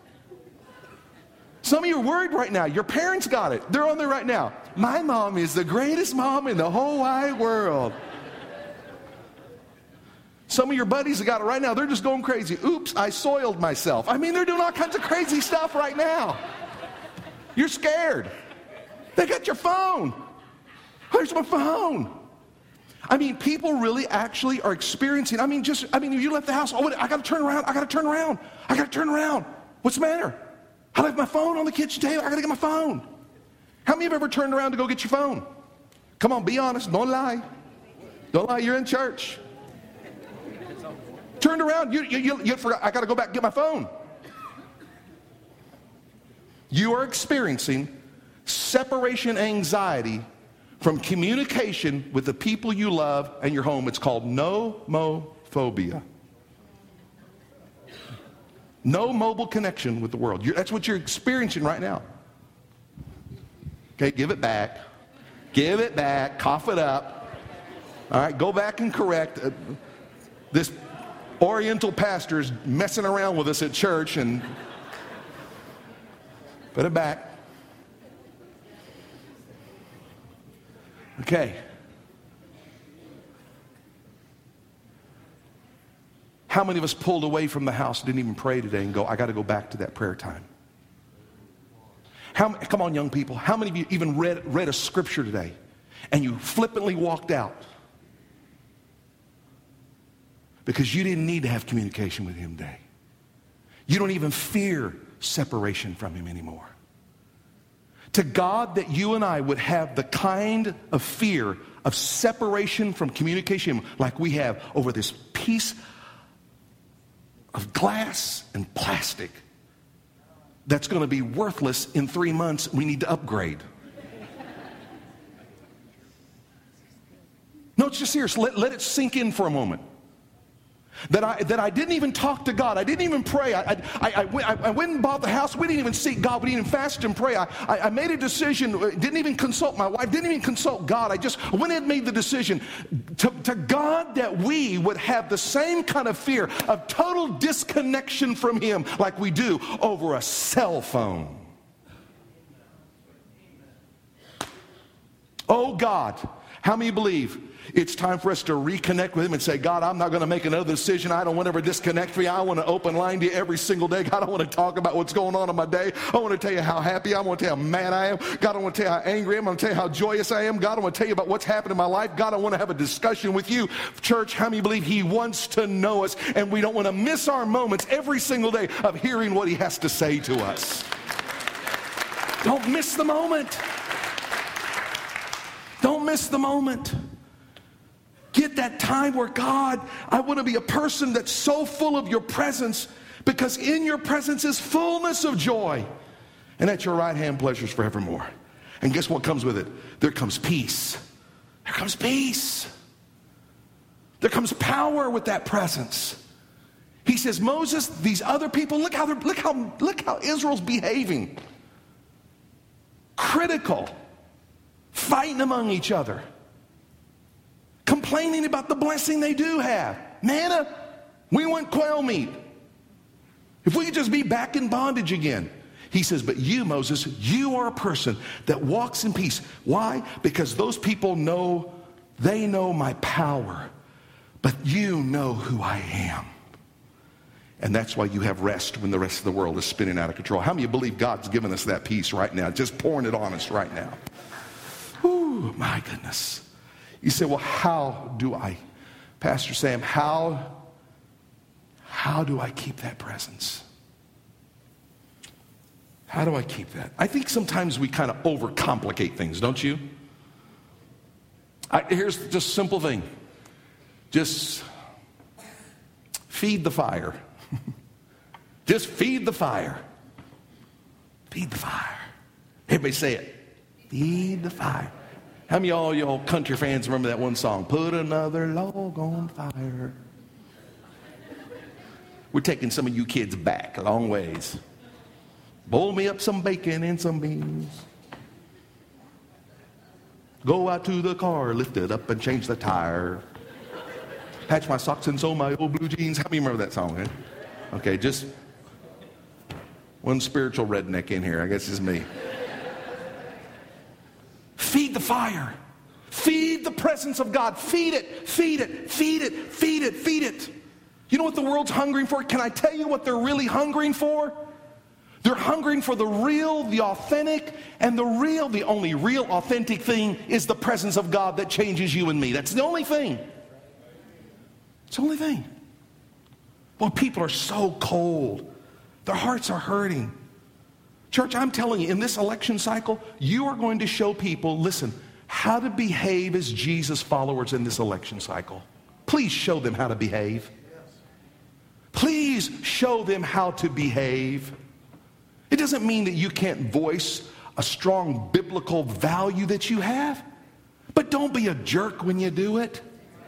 Some of you are worried right now. Your parents got it. They're on there right now. My mom is the greatest mom in the whole wide world. Some of your buddies have got it right now. They're just going crazy. Oops, I soiled myself. I mean, they're doing all kinds of crazy stuff right now. You're scared. They got your phone. Where's my phone? I mean, people really actually are experiencing, you left the house. Oh, I got to turn around. What's the matter? I left my phone on the kitchen table. I got to get my phone. How many have ever turned around to go get your phone? Come on, be honest. Don't lie. Don't lie. You're in church. Turned around. You forgot. I got to go back and get my phone. You are experiencing separation anxiety from communication with the people you love and your home. It's called nomophobia. No mobile connection with the world. That's what you're experiencing right now. Okay, give it back. Give it back. Cough it up. All right, go back and correct. This Oriental pastor is messing around with us at church, and put it back. Okay. How many of us pulled away from the house, didn't even pray today, and go, I got to go back to that prayer time? Come on, young people. How many of you even read a scripture today, and you flippantly walked out because you didn't need to have communication with him today? You don't even fear separation from him anymore. To God, that you and I would have the kind of fear of separation from communication like we have over this piece of glass and plastic that's going to be worthless in 3 months. We need to upgrade. No, it's just serious. Let it sink in for a moment. That I didn't even talk to God. I didn't even pray. I went and bought the house. We didn't even seek God. We didn't even fast and pray. I made a decision. Didn't even consult my wife. Didn't even consult God. I just went and made the decision. To God, that we would have the same kind of fear of total disconnection from him like we do over a cell phone. Oh God, how many believe it's time for us to reconnect with him and say, God, I'm not going to make another decision. I don't want to ever disconnect from you. I want to open line to you every single day. God, I want to talk about what's going on in my day. I want to tell you how happy I am. I want to tell you how mad I am. God, I want to tell you how angry I am. I want to tell you how joyous I am. God, I want to tell you about what's happened in my life. God, I want to have a discussion with you. Church, how many believe he wants to know us, and we don't want to miss our moments every single day of hearing what he has to say to us? Don't miss the moment. Don't miss the moment. Get that time where, God, I want to be a person that's so full of your presence, because in your presence is fullness of joy, and at your right hand pleasures forevermore. And guess what comes with it? There comes peace. There comes peace. There comes power with that presence. He says, Moses, these other people, look how Israel's behaving. Critical. Fighting among each other. Complaining about the blessing they do have. Manna, we want quail meat. If we could just be back in bondage again. He says, but you, Moses, you are a person that walks in peace. Why? Because those people they know my power, but you know who I am. And that's why you have rest when the rest of the world is spinning out of control. How many of you believe God's given us that peace right now? Just pouring it on us right now. Ooh, my goodness. You say, well, how do I, Pastor Sam, how do I keep that presence? How do I keep that? I think sometimes we kind of overcomplicate things, don't you? Here's just a simple thing. Just feed the fire. Just feed the fire. Feed the fire. Everybody say it. Feed the fire. How many of y'all country fans remember that one song? Put another log on fire. We're taking some of you kids back a long ways. Boil me up some bacon and some beans. Go out to the car, lift it up and change the tire. Patch my socks and sew my old blue jeans. How many remember that song? Eh? Okay, just one spiritual redneck in here. I guess it's me. Feed the fire. Feed the presence of God. Feed it, feed it, feed it, feed it, feed it. You know what the world's hungering for? Can I tell you what they're really hungering for? They're hungering for the real, the authentic, and the only real authentic thing is the presence of God that changes you and me. That's the only thing. It's the only thing. Well, people are so cold. Their hearts are hurting. Church, I'm telling you, in this election cycle, you are going to show people, listen, how to behave as Jesus followers in this election cycle. Please show them how to behave. Please show them how to behave. It doesn't mean that you can't voice a strong biblical value that you have, but don't be a jerk when you do it.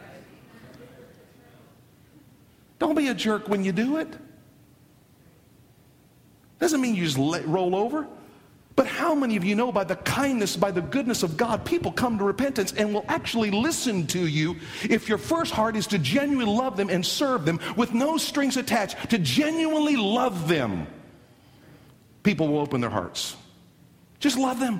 Don't be a jerk when you do it. Doesn't mean you just roll over, But how many of you know by the kindness, by the goodness of God, people come to repentance and will actually listen to you if your first heart is to genuinely love them and serve them with no strings attached, to genuinely love them. People will open their hearts. Just love them.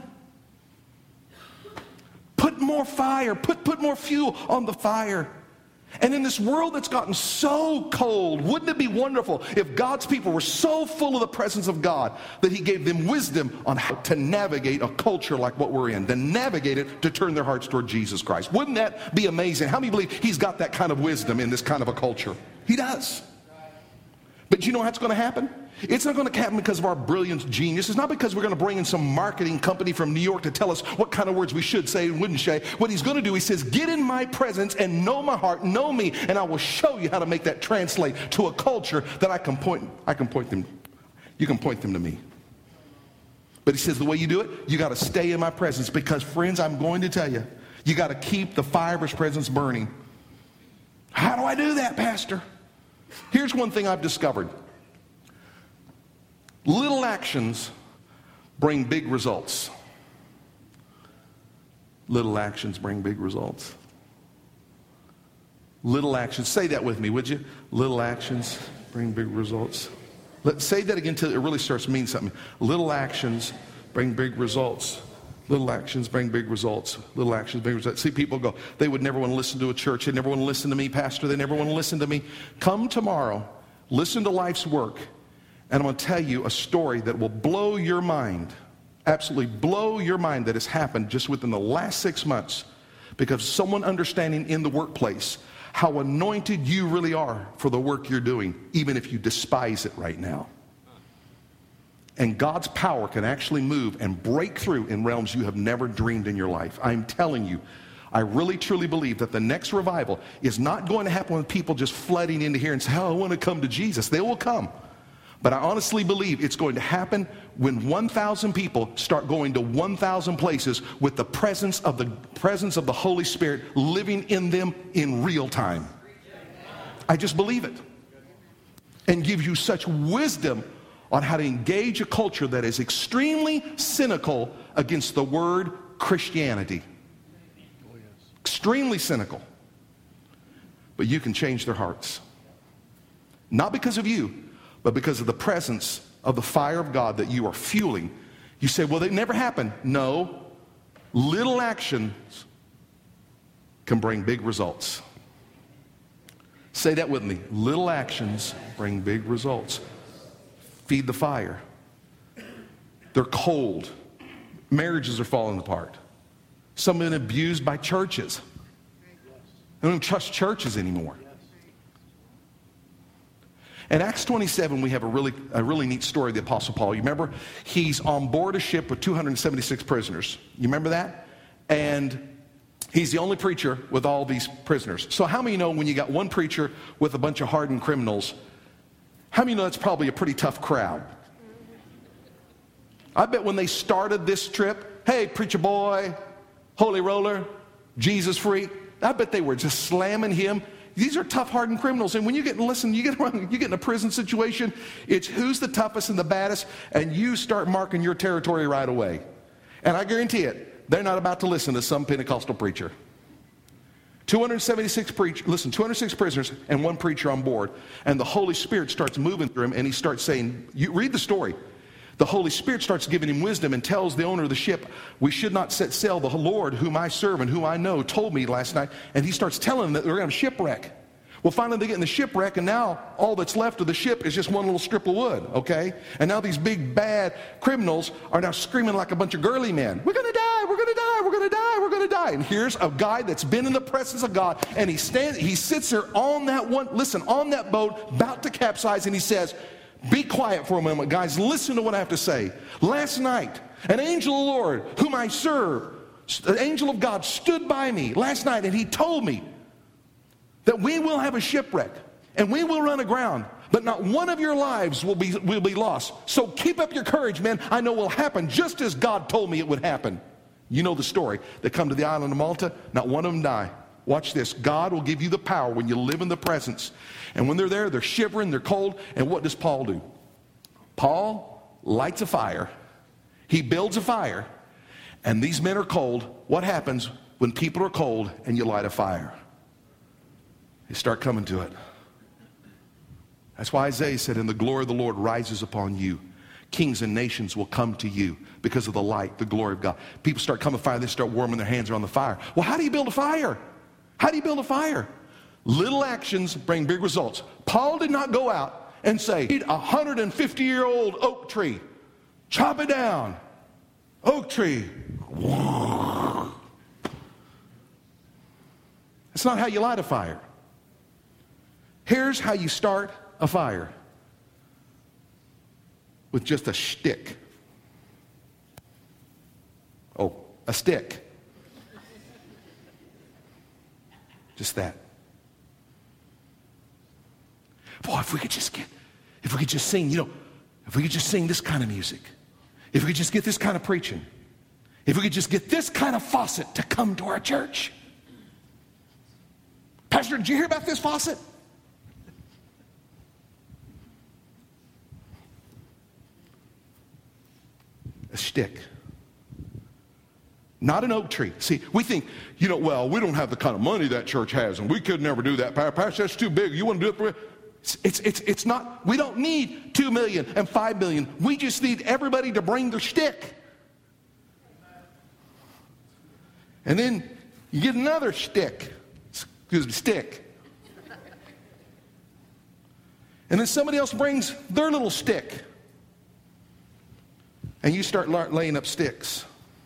Put more fire, put more fuel on the fire. And in this world that's gotten so cold, wouldn't it be wonderful if God's people were so full of the presence of God that he gave them wisdom on how to navigate a culture like what we're in, to navigate it, to turn their hearts toward Jesus Christ. Wouldn't that be amazing? How many believe he's got that kind of wisdom in this kind of a culture? He does. But you know how it's going to happen? It's not going to happen because of our brilliant genius. It's not because we're going to bring in some marketing company from New York to tell us what kind of words we should say and wouldn't say. What he's going to do, he says, get in my presence and know my heart, know me, and I will show you how to make that translate to a culture that I can point them. You can point them to me. But he says the way you do it, you got to stay in my presence because, friends, I'm going to tell you, you got to keep the fire of his presence burning. How do I do that, Pastor? Here's one thing I've discovered. Little actions bring big results. Little actions bring big results. Little actions. Say that with me, would you? Little actions bring big results. Let's say that again until it really starts to mean something. Little actions bring big results. Little actions bring big results. Little actions bring results. See, people go, they would never want to listen to a church. They never want to listen to me, Pastor. They never want to listen to me. Come tomorrow. Listen to Life's Work. And I'm going to tell you a story that will blow your mind, absolutely blow your mind, that has happened just within the last 6 months because someone understanding in the workplace how anointed you really are for the work you're doing, even if you despise it right now. And God's power can actually move and break through in realms you have never dreamed in your life. I'm telling you, I really truly believe that the next revival is not going to happen with people just flooding into here and say, oh, I want to come to Jesus. They will come. But I honestly believe it's going to happen when 1,000 people start going to 1,000 places with the presence of the Holy Spirit living in them in real time. I just believe it. And give you such wisdom on how to engage a culture that is extremely cynical against the word Christianity. Extremely cynical. But you can change their hearts. Not because of you, but because of the presence of the fire of God that you are fueling. You say, well, it never happened. No. Little actions can bring big results. Say that with me. Little actions bring big results. Feed the fire. They're cold. Marriages are falling apart. Some have been abused by churches. They don't even trust churches anymore. In Acts 27, we have a really neat story of the Apostle Paul. You remember? He's on board a ship with 276 prisoners. You remember that? And he's the only preacher with all these prisoners. So how many know when you got one preacher with a bunch of hardened criminals, how many know that's probably a pretty tough crowd? I bet when they started this trip, hey, preacher boy, holy roller, Jesus freak, I bet they were just slamming him. These are tough, hardened criminals. And when you get in a prison situation, it's who's the toughest and the baddest, and you start marking your territory right away. And I guarantee it, they're not about to listen to some Pentecostal preacher. 276 prisoners and one preacher on board. And the Holy Spirit starts moving through him, and he starts saying, you read the story. The Holy Spirit starts giving him wisdom and tells the owner of the ship, we should not set sail. The Lord, whom I serve and whom I know, told me last night. And he starts telling them that they're going to shipwreck. Well, finally they get in the shipwreck, and now all that's left of the ship is just one little strip of wood, okay? And now these big, bad criminals are now screaming like a bunch of girly men. We're going to die, we're going to die, we're going to die, we're going to die. And here's a guy that's been in the presence of God, and he sits there on that boat, about to capsize, and he says, be quiet for a moment, guys. Listen to what I have to say. Last night, an angel of the Lord, whom I serve, the angel of God, stood by me last night, and he told me that we will have a shipwreck, and we will run aground, but not one of your lives will be lost. So keep up your courage, man. I know it will happen just as God told me it would happen. You know the story. They come to the island of Malta, not one of them die. Watch this. God will give you the power when you live in the presence. And when they're there, they're shivering, they're cold. And what does Paul do? Paul lights a fire. He builds a fire, and these men are cold. What happens when people are cold and you light a fire? They start coming to it. That's why Isaiah said, and the glory of the Lord rises upon you. Kings and nations will come to you because of the light, the glory of God. People start coming to fire, they start warming their hands around the fire. Well, how do you build a fire? How do you build a fire? Little actions bring big results. Paul did not go out and say, a 150-year-old oak tree, chop it down. Oak tree. That's not how you light a fire. Here's how you start a fire. With just a stick. Oh, a stick. Just that. Boy, if we could just sing, if we could just sing this kind of music, if we could just get this kind of preaching, if we could just get this kind of faucet to come to our church. Pastor, did you hear about this faucet? A stick. Not an oak tree. See, we think, well, we don't have the kind of money that church has, and we could never do that. Pastor, that's too big. You want to do it for... It's not, we don't need 2 million and 5 million. We just need everybody to bring their stick. And then you get another stick. Stick. And then somebody else brings their little stick. And you start laying up sticks.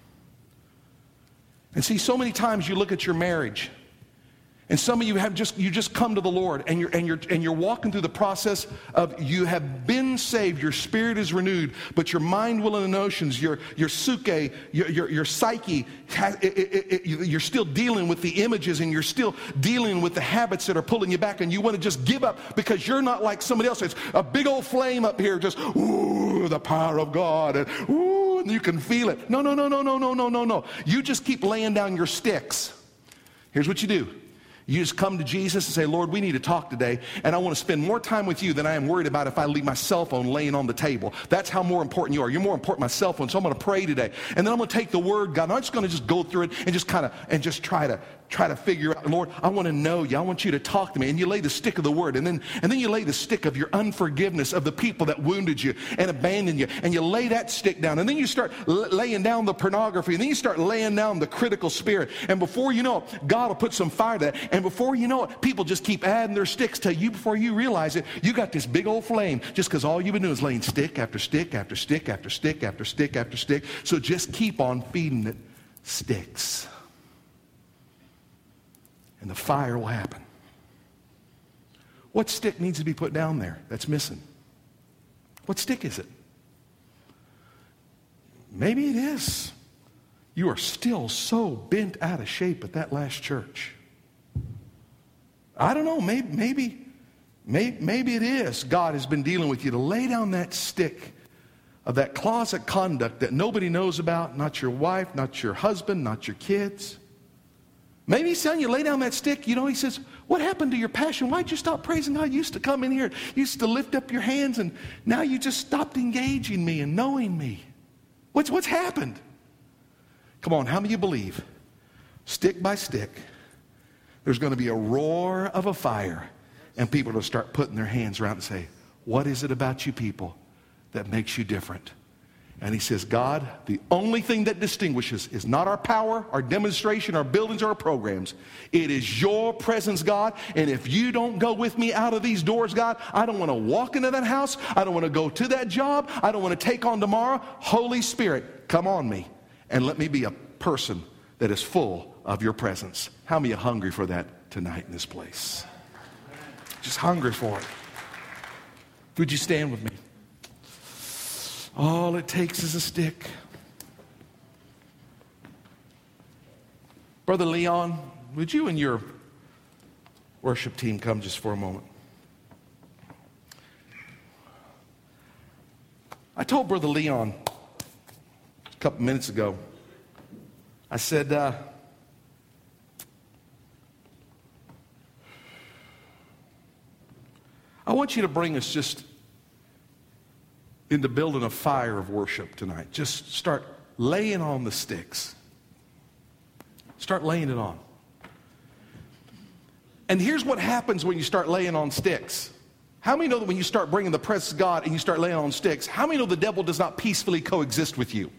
And see, so many times you look at your marriage, and some of you just come to the Lord, and you're walking through the process of, you have been saved, your spirit is renewed, but your mind, will, and emotions, your suke, your psyche, you're still dealing with the images, and you're still dealing with the habits that are pulling you back, and you want to just give up because you're not like somebody else. It's a big old flame up here, just ooh, the power of God, and ooh, and you can feel it. No. You just keep laying down your sticks. Here's what you do. You just come to Jesus and say, Lord, we need to talk today, and I want to spend more time with you than I am worried about if I leave my cell phone laying on the table. That's how more important you are. You're more important than my cell phone, so I'm going to pray today. And then I'm going to take the word, God, and I'm just going to just go through it and just try to figure out, Lord, I want to know you. I want you to talk to me. And you lay the stick of the word, and then you lay the stick of your unforgiveness of the people that wounded you and abandoned you, and you lay that stick down. And then you start laying down the pornography, and then you start laying down the critical spirit. And before you know it, God will put some fire to that. And before you know it, people just keep adding their sticks to you. Before you realize it, you got this big old flame just because all you've been doing is laying stick after stick after stick after stick after stick after stick. So just keep on feeding it sticks. And the fire will happen. What stick needs to be put down there that's missing? What stick is it? Maybe it is. You are still so bent out of shape at that last church. I don't know, maybe it is. God has been dealing with you to lay down that stick of that closet conduct that nobody knows about, not your wife, not your husband, not your kids. Maybe he's telling you, lay down that stick. He says, what happened to your passion? Why'd you stop praising God? You used to come in here, you used to lift up your hands, and now you just stopped engaging me and knowing me. What's happened? Come on, how many of you believe, stick by stick, there's going to be a roar of a fire, and people will start putting their hands around and say, what is it about you people that makes you different? And he says, God, the only thing that distinguishes is not our power, our demonstration, our buildings, or our programs. It is your presence, God. And if you don't go with me out of these doors, God, I don't want to walk into that house. I don't want to go to that job. I don't want to take on tomorrow. Holy Spirit, come on me and let me be a person that is full of your presence. How many are hungry for that tonight in this place? Just hungry for it. Would you stand with me? All it takes is a stick. Brother Leon, would you and your worship team come just for a moment? I told Brother Leon a couple minutes ago, I said, I want you to bring us just into building a fire of worship tonight. Just start laying on the sticks. Start laying it on. And here's what happens when you start laying on sticks. How many know that when you start bringing the presence of God and you start laying on sticks, how many know the devil does not peacefully coexist with you?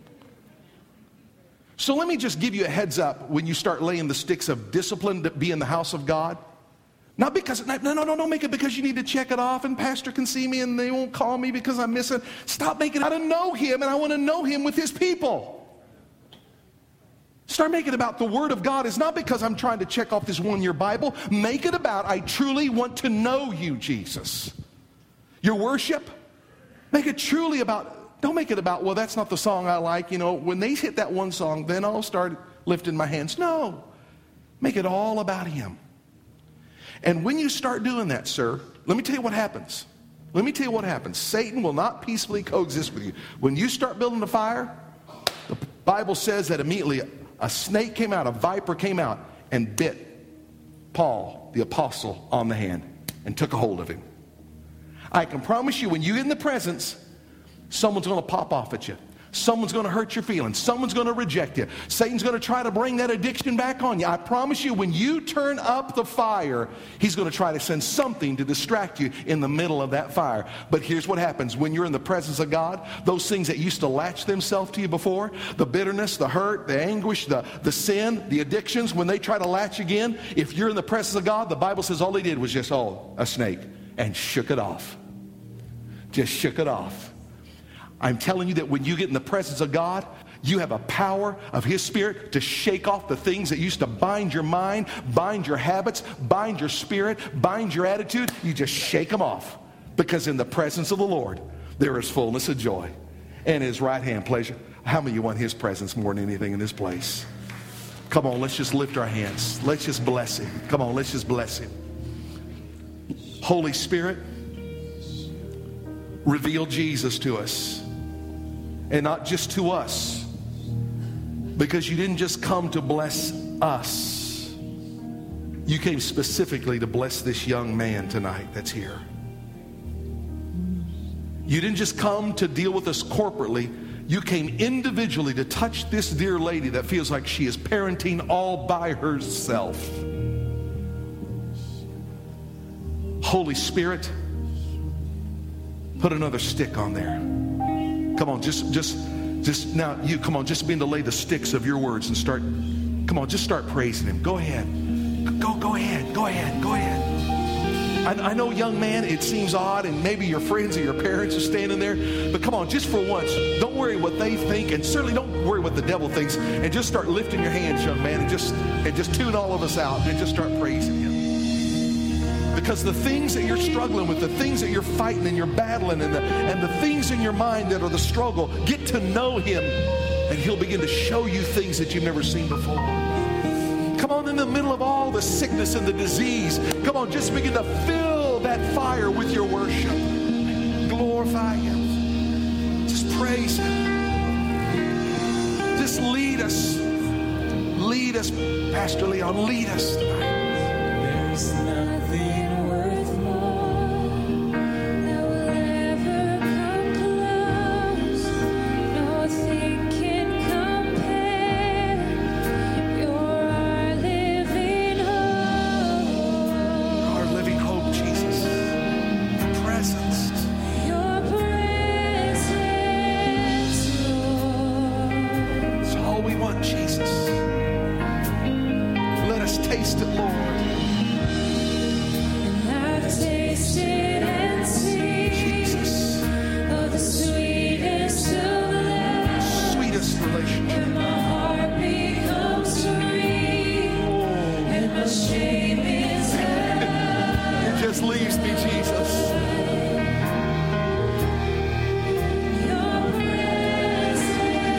So let me just give you a heads up when you start laying the sticks of discipline to be in the house of God. Not because, don't make it because you need to check it off and pastor can see me and they won't call me because I'm missing. Stop making it. I don't know him and I want to know him with his people. Start making it about the Word of God. It's not because I'm trying to check off this one-year Bible. Make it about, I truly want to know you, Jesus. Your worship, make it truly about, don't make it about, well, that's not the song I like. You know, when they hit that one song, then I'll start lifting my hands. No, make it all about Him. And when you start doing that, sir, let me tell you what happens. Let me tell you what happens. Satan will not peacefully coexist with you. When you start building a fire, the Bible says that immediately a snake came out, a viper came out and bit Paul, the apostle, on the hand and took a hold of him. I can promise you when you get in the presence, someone's going to pop off at you. Someone's going to hurt your feelings. Someone's going to reject you. Satan's going to try to bring that addiction back on you. I promise you, when you turn up the fire, he's going to try to send something to distract you in the middle of that fire. But here's what happens. When you're in the presence of God, those things that used to latch themselves to you before, the bitterness, the hurt, the anguish, the sin, the addictions, when they try to latch again, if you're in the presence of God, the Bible says all he did was just, a snake, and shook it off. Just shook it off. I'm telling you that when you get in the presence of God, you have a power of His Spirit to shake off the things that used to bind your mind, bind your habits, bind your spirit, bind your attitude. You just shake them off. Because in the presence of the Lord, there is fullness of joy. And His right hand pleasure. How many of you want His presence more than anything in this place? Come on, let's just lift our hands. Let's just bless Him. Come on, let's just bless Him. Holy Spirit, reveal Jesus to us. And not just to us, because you didn't just come to bless us. You came specifically to bless this young man tonight that's here. You didn't just come to deal with us corporately. You came individually to touch this dear lady that feels like she is parenting all by herself. Holy Spirit, put another stick on there. Come on, just now, you, come on, just begin to lay the sticks of your words and start, come on, just start praising Him. Go ahead. Go ahead. I know, young man, it seems odd, and maybe your friends or your parents are standing there, but come on, just for once, don't worry what they think, and certainly don't worry what the devil thinks, and just start lifting your hands, young man, and just tune all of us out, and just start praising Him. Because the things that you're struggling with, the things that you're fighting and you're battling, and the things in your mind that are the struggle, get to know Him, and He'll begin to show you things that you've never seen before. Come on, in the middle of all the sickness and the disease, come on, just begin to fill that fire with your worship. Glorify Him. Just praise Him. Just lead us. Lead us, Pastor Leon, lead us tonight. There's nothing worth more that will ever come close. Nothing can compare. You're our living hope. Our living hope, Jesus. Your presence. Your presence, Lord. It's all we want, Jesus. Let us taste it, Lord. Tasted and seen Jesus. of the sweetest of love. Sweetest relationship. And my heart becomes free, and my shame is It just leaves me, Jesus. your presence,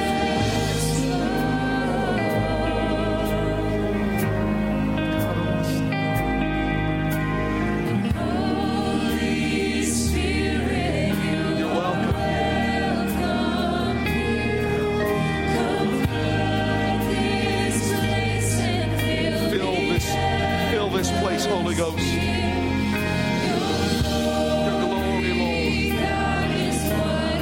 Holy Spirit, You're welcome. welcome here. Come flood this place and Fill this place, Holy Ghost. Your glory, Lord. that is what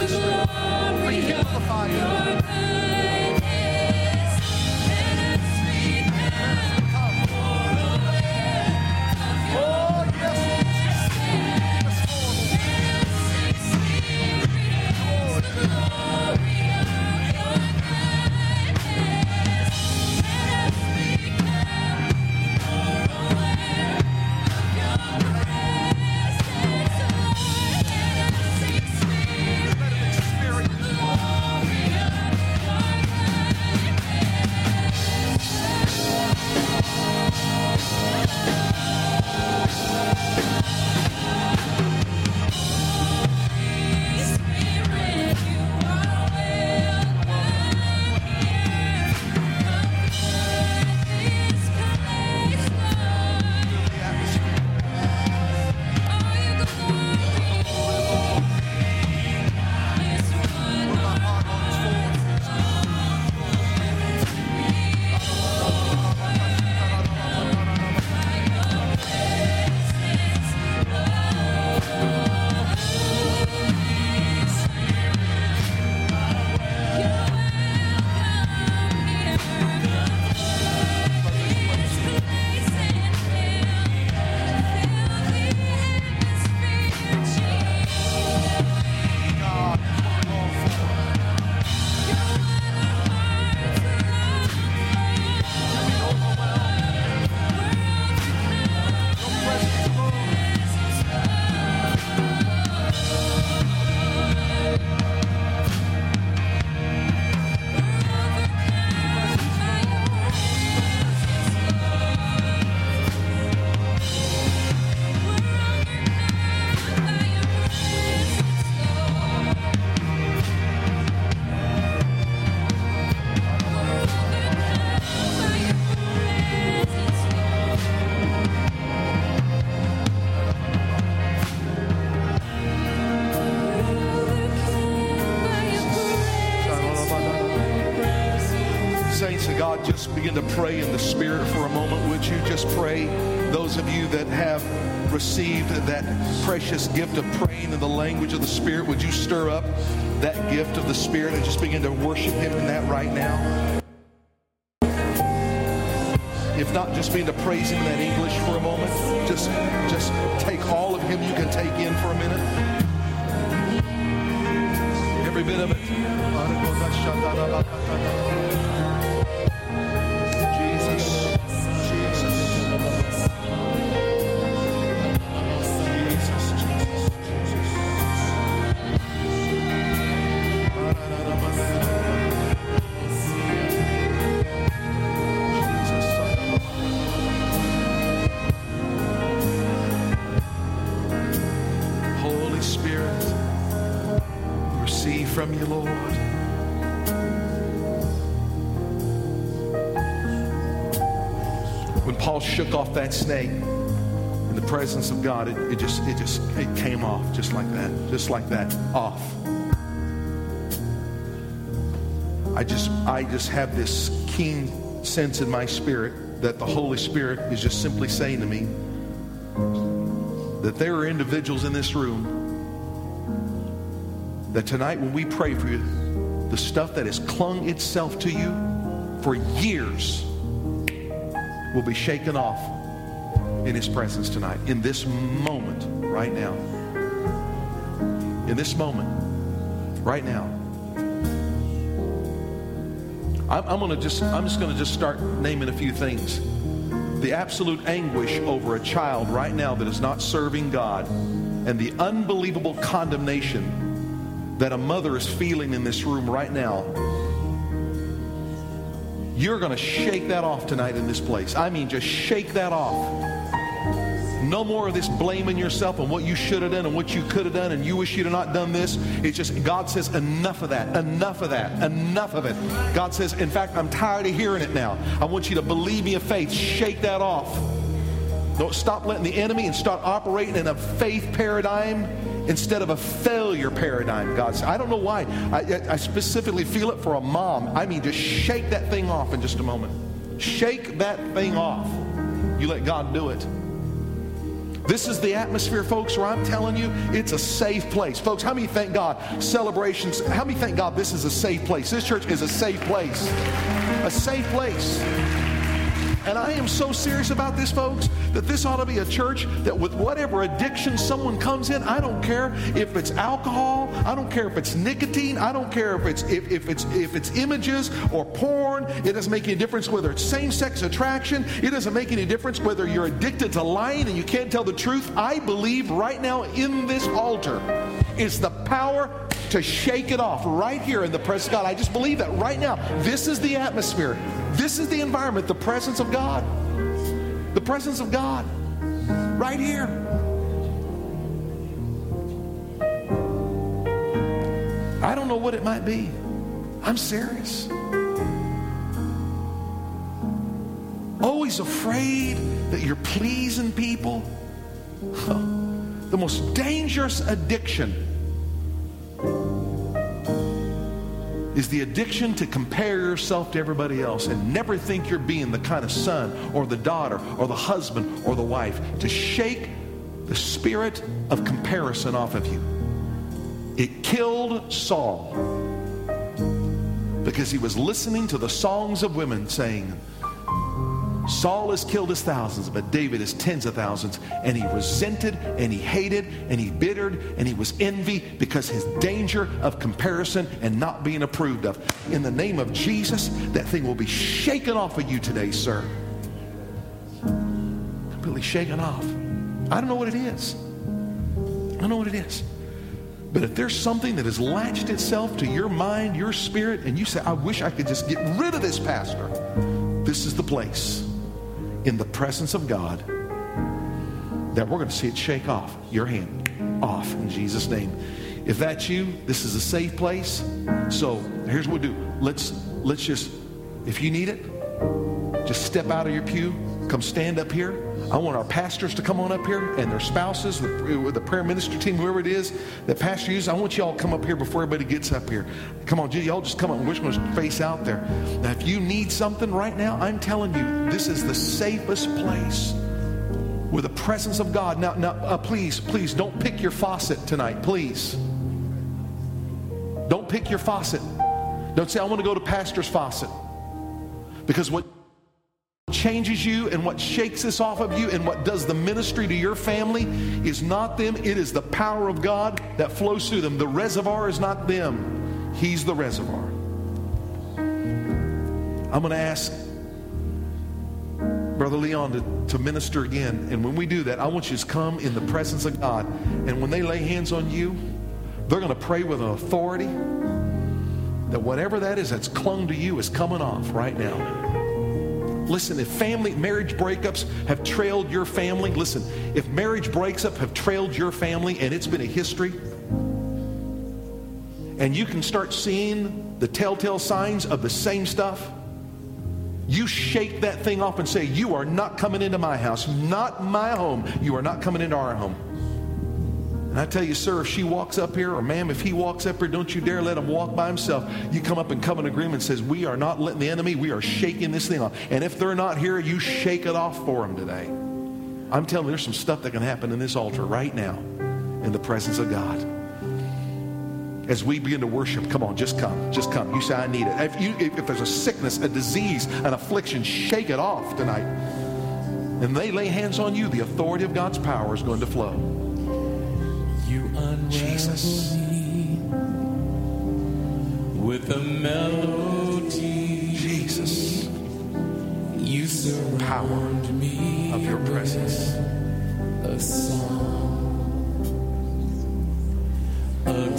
Holy Spirit. Rekindle the fire. Saints of God, just begin to pray in the Spirit for a moment. Would you just pray? Those of you that have received that precious gift of praying in the language of the Spirit, would you stir up that gift of the Spirit and just begin to worship Him in that right now? If not, just begin to praise Him in that English for a moment. Just take all of Him you can take in for a minute. Every bit of it. From you, Lord. When Paul shook off that snake in the presence of God, it came off just like that, off. I just have this keen sense in my spirit that the Holy Spirit is just simply saying to me that there are individuals in this room that tonight when we pray for you, the stuff that has clung itself to you for years will be shaken off in His presence tonight, in this moment, right now. In this moment, right now. I'm just going to start naming a few things. The absolute anguish over a child right now that is not serving God, and the unbelievable condemnation that a mother is feeling in this room right now. You're going to shake that off tonight in this place. I mean, just shake that off. No more of this blaming yourself on what you should have done and what you could have done and you wish you'd have not done this. It's just, God says, enough of that, enough of that, enough of it. God says, in fact, I'm tired of hearing it now. I want you to believe me of faith. Shake that off. Don't stop letting the enemy and start operating in a faith paradigm instead of a failure paradigm. God said, I don't know why. I specifically feel it for a mom. I mean, just shake that thing off in just a moment. Shake that thing off. You let God do it. This is the atmosphere, folks, where I'm telling you, it's a safe place. Folks, how many thank God celebrations, how many thank God this is a safe place? This church is a safe place. A safe place. And I am so serious about this, folks, that this ought to be a church that with whatever addiction someone comes in, I don't care if it's alcohol, I don't care if it's nicotine, I don't care if it's images or porn. It doesn't make any difference whether it's same-sex attraction. It doesn't make any difference whether you're addicted to lying and you can't tell the truth. I believe right now in this altar is the power to shake it off right here in the presence of God. I just believe that right now. This is the atmosphere. This is the environment, the presence of God. The presence of God. Right here. I don't know what it might be. I'm serious. Always afraid that you're pleasing people. The most dangerous addiction is the addiction to compare yourself to everybody else and never think you're being the kind of son or the daughter or the husband or the wife. To shake the spirit of comparison off of you. It killed Saul because he was listening to the songs of women saying, Saul has killed his thousands, but David has tens of thousands. And he resented, and he hated, and he bittered, and he was envy because his danger of comparison and not being approved of. In the name of Jesus, that thing will be shaken off of you today, sir. Completely shaken off. I don't know what it is. I don't know what it is. But if there's something that has latched itself to your mind, your spirit, and you say, I wish I could just get rid of this pastor, this is the place. In the presence of God, that we're going to see it shake off. Your hand off in Jesus' name. If that's you, this is a safe place. So here's what we'll do. Let's just, if you need it, just step out of your pew. Come stand up here. I want our pastors to come on up here and their spouses, the prayer ministry team, whoever it is that pastor uses. I want you all to come up here before everybody gets up here. Come on, y'all just come up. We're just going to face out there. Now, if you need something right now, I'm telling you, this is the safest place with the presence of God. Now, please don't pick your faucet tonight, please. Don't pick your faucet. Don't say, I want to go to pastor's faucet. Because what changes you and what shakes this off of you and what does the ministry to your family is not them. It is the power of God that flows through them. The reservoir is not them. He's the reservoir. I'm going to ask Brother Leon to minister again. And when we do that, I want you to come in the presence of God. And when they lay hands on you, they're going to pray with an authority that whatever that is that's clung to you is coming off right now. Listen, if marriage breakups have trailed your family, listen, if marriage breaks up have trailed your family and it's been a history, and you can start seeing the telltale signs of the same stuff, you shake that thing off and say, you are not coming into my house, not my home. You are not coming into our home. And I tell you, sir, if she walks up here, or ma'am, if he walks up here, don't you dare let him walk by himself. You come up and come in agreement and says, we are not letting the enemy, we are shaking this thing off. And if they're not here, you shake it off for them today. I'm telling you, there's some stuff that can happen in this altar right now in the presence of God. As we begin to worship, come on, just come. You say, I need it. If there's a sickness, a disease, an affliction, shake it off tonight. And they lay hands on you, the authority of God's power is going to flow. Jesus. With a melody, Jesus, you surround power me of your presence. a song of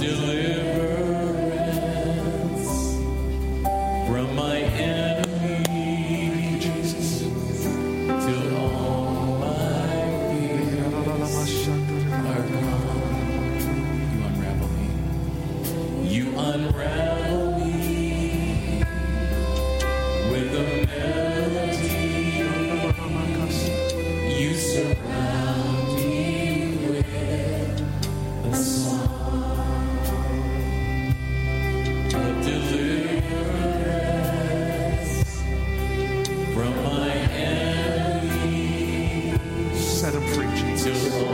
deliverance from my enemy, Jesus, till all my fears are gone. You unravel me with a melody. You surround me with a song of deliverance from my enemy. Set him free, Jesus.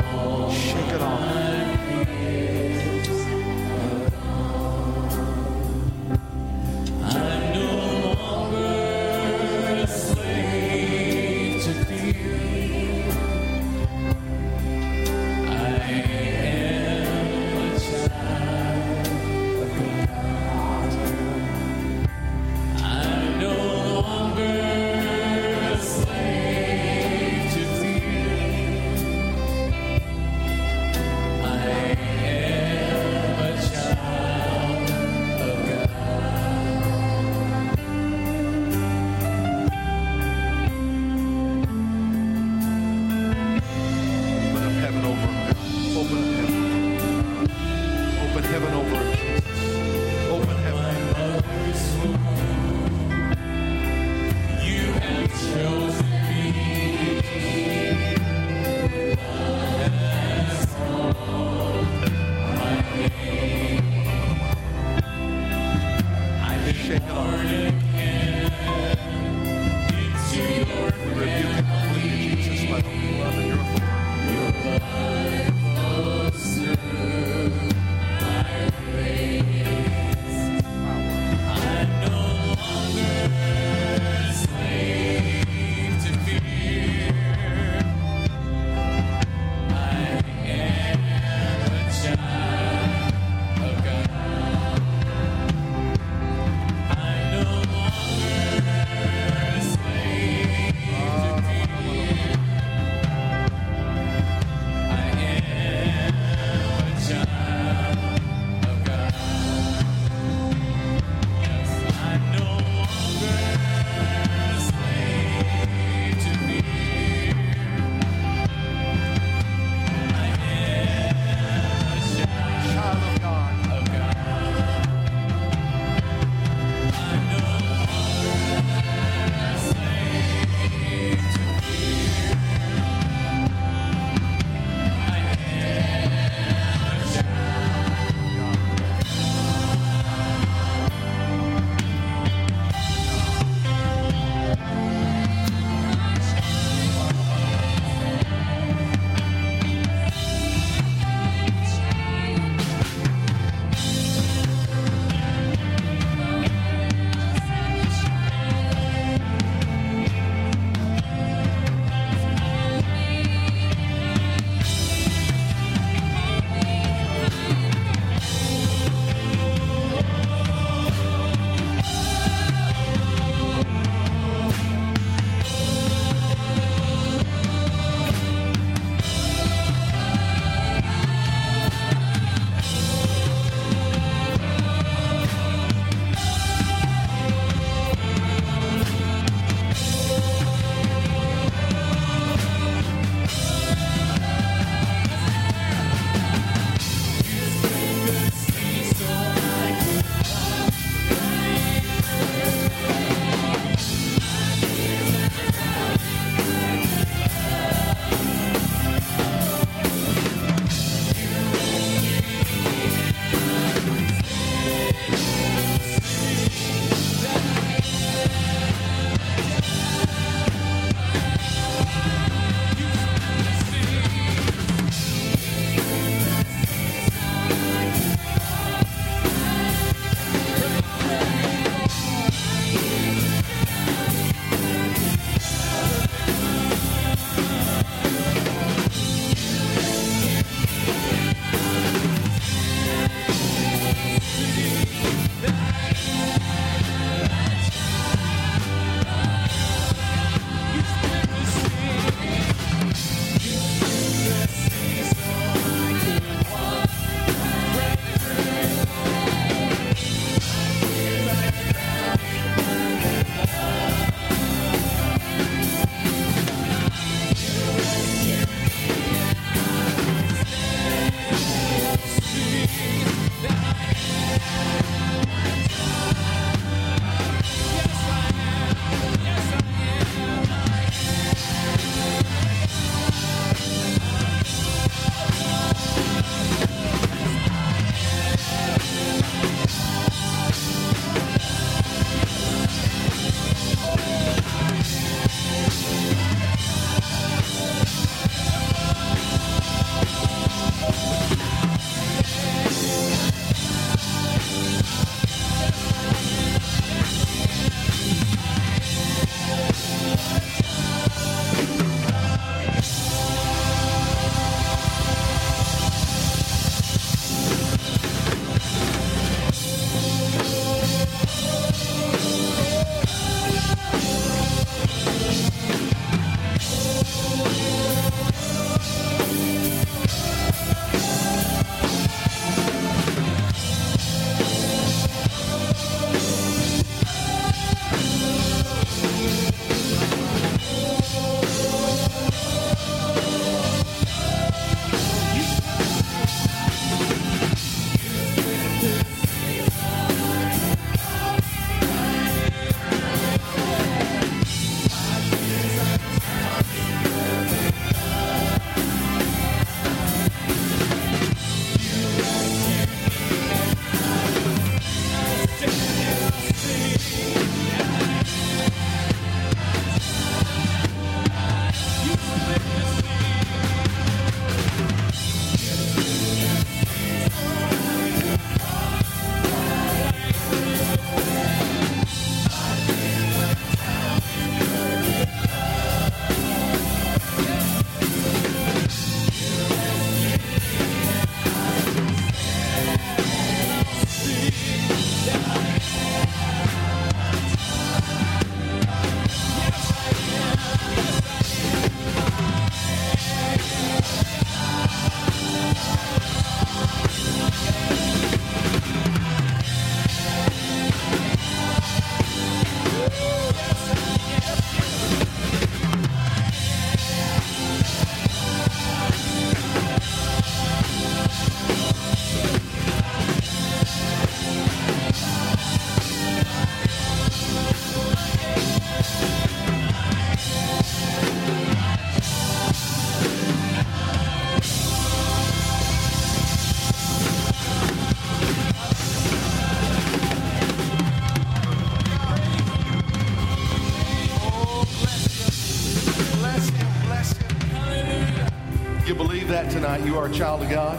tonight you are a child of God?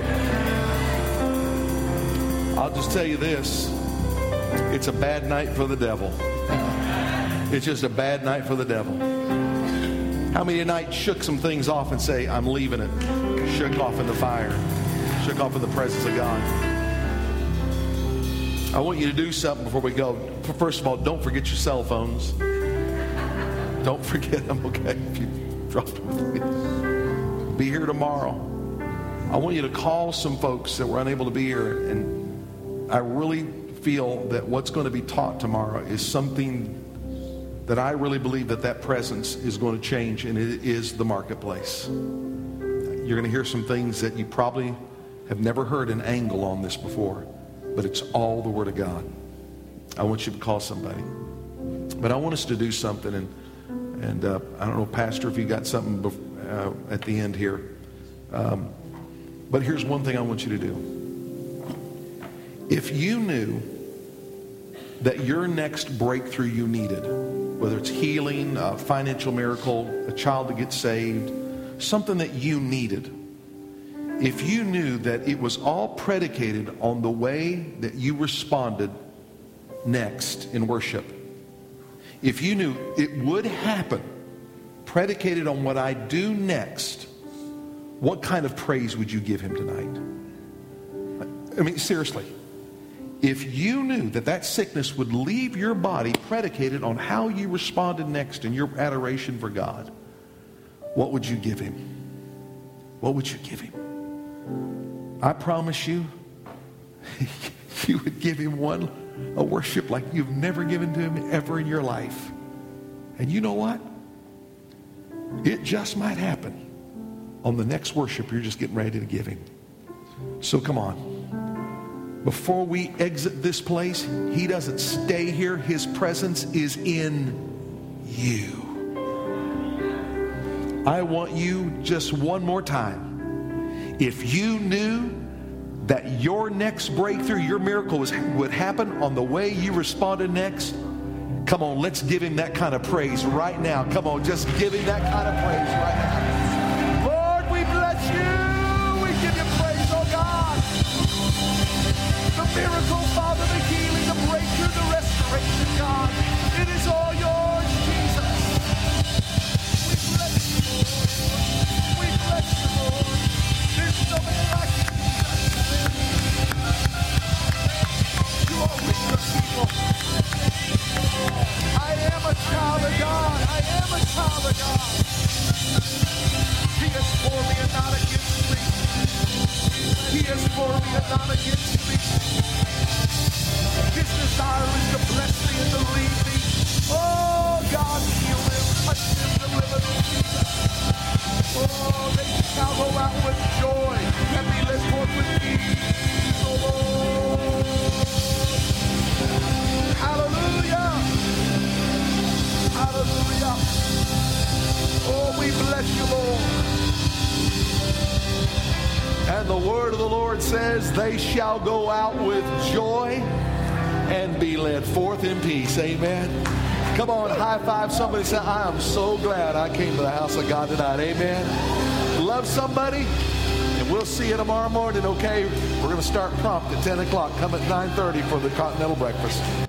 I'll just tell you this. It's a bad night for the devil. It's just a bad night for the devil. How many tonight shook some things off and say, I'm leaving it? Shook off in the fire. Shook off in the presence of God. I want you to do something before we go. First of all, don't forget your cell phones. Don't forget them, okay? If you drop them, please. Be here tomorrow. I want you to call some folks that were unable to be here. And I really feel that what's going to be taught tomorrow is something that I really believe that presence is going to change, and it is the marketplace. You're going to hear some things that you probably have never heard an angle on this before, but it's all the Word of God. I want you to call somebody. But I want us to do something, and I don't know, Pastor, if you got something at the end here. But here's one thing I want you to do. If you knew that your next breakthrough you needed, whether it's healing, a financial miracle, a child to get saved, something that you needed, if you knew that it was all predicated on the way that you responded next in worship, if you knew it would happen predicated on what I do next, what kind of praise would you give him tonight? I mean, seriously. If you knew that sickness would leave your body predicated on how you responded next in your adoration for God, what would you give him? What would you give him? I promise you, you would give him a worship like you've never given to him ever in your life. And you know what? It just might happen on the next worship you're just getting ready to give him. So come on. Before we exit this place, he doesn't stay here. His presence is in you. I want you just one more time. If you knew that your next breakthrough, your miracle would happen on the way you responded next, come on, let's give him that kind of praise right now. Come on, just give him that kind of praise right now. Lord, we bless you. We give you praise, oh God. The miracle, Father, the healing, the breakthrough, the restoration, God. It is all yours, Jesus. We bless you, Lord. We bless you, Lord. There's no man like you, Jesus. You are with your people. I am a child of God. I am a child of God. He is for me and not against me. He is for me and not against me. His desire is to bless me and to lead me. Oh, God, heal him, touch him, deliver him, Jesus. Oh, they shall go out with joy and be led forth with peace. Oh, Lord. Hallelujah. Hallelujah. Oh, we bless you, Lord. And the word of the Lord says, they shall go out with joy and be led forth in peace. Amen. Come on, high five somebody. Say, I am so glad I came to the house of God tonight. Amen. Love somebody. And we'll see you tomorrow morning, okay? We're going to start prompt at 10 o'clock. Come at 9:30 for the continental breakfast.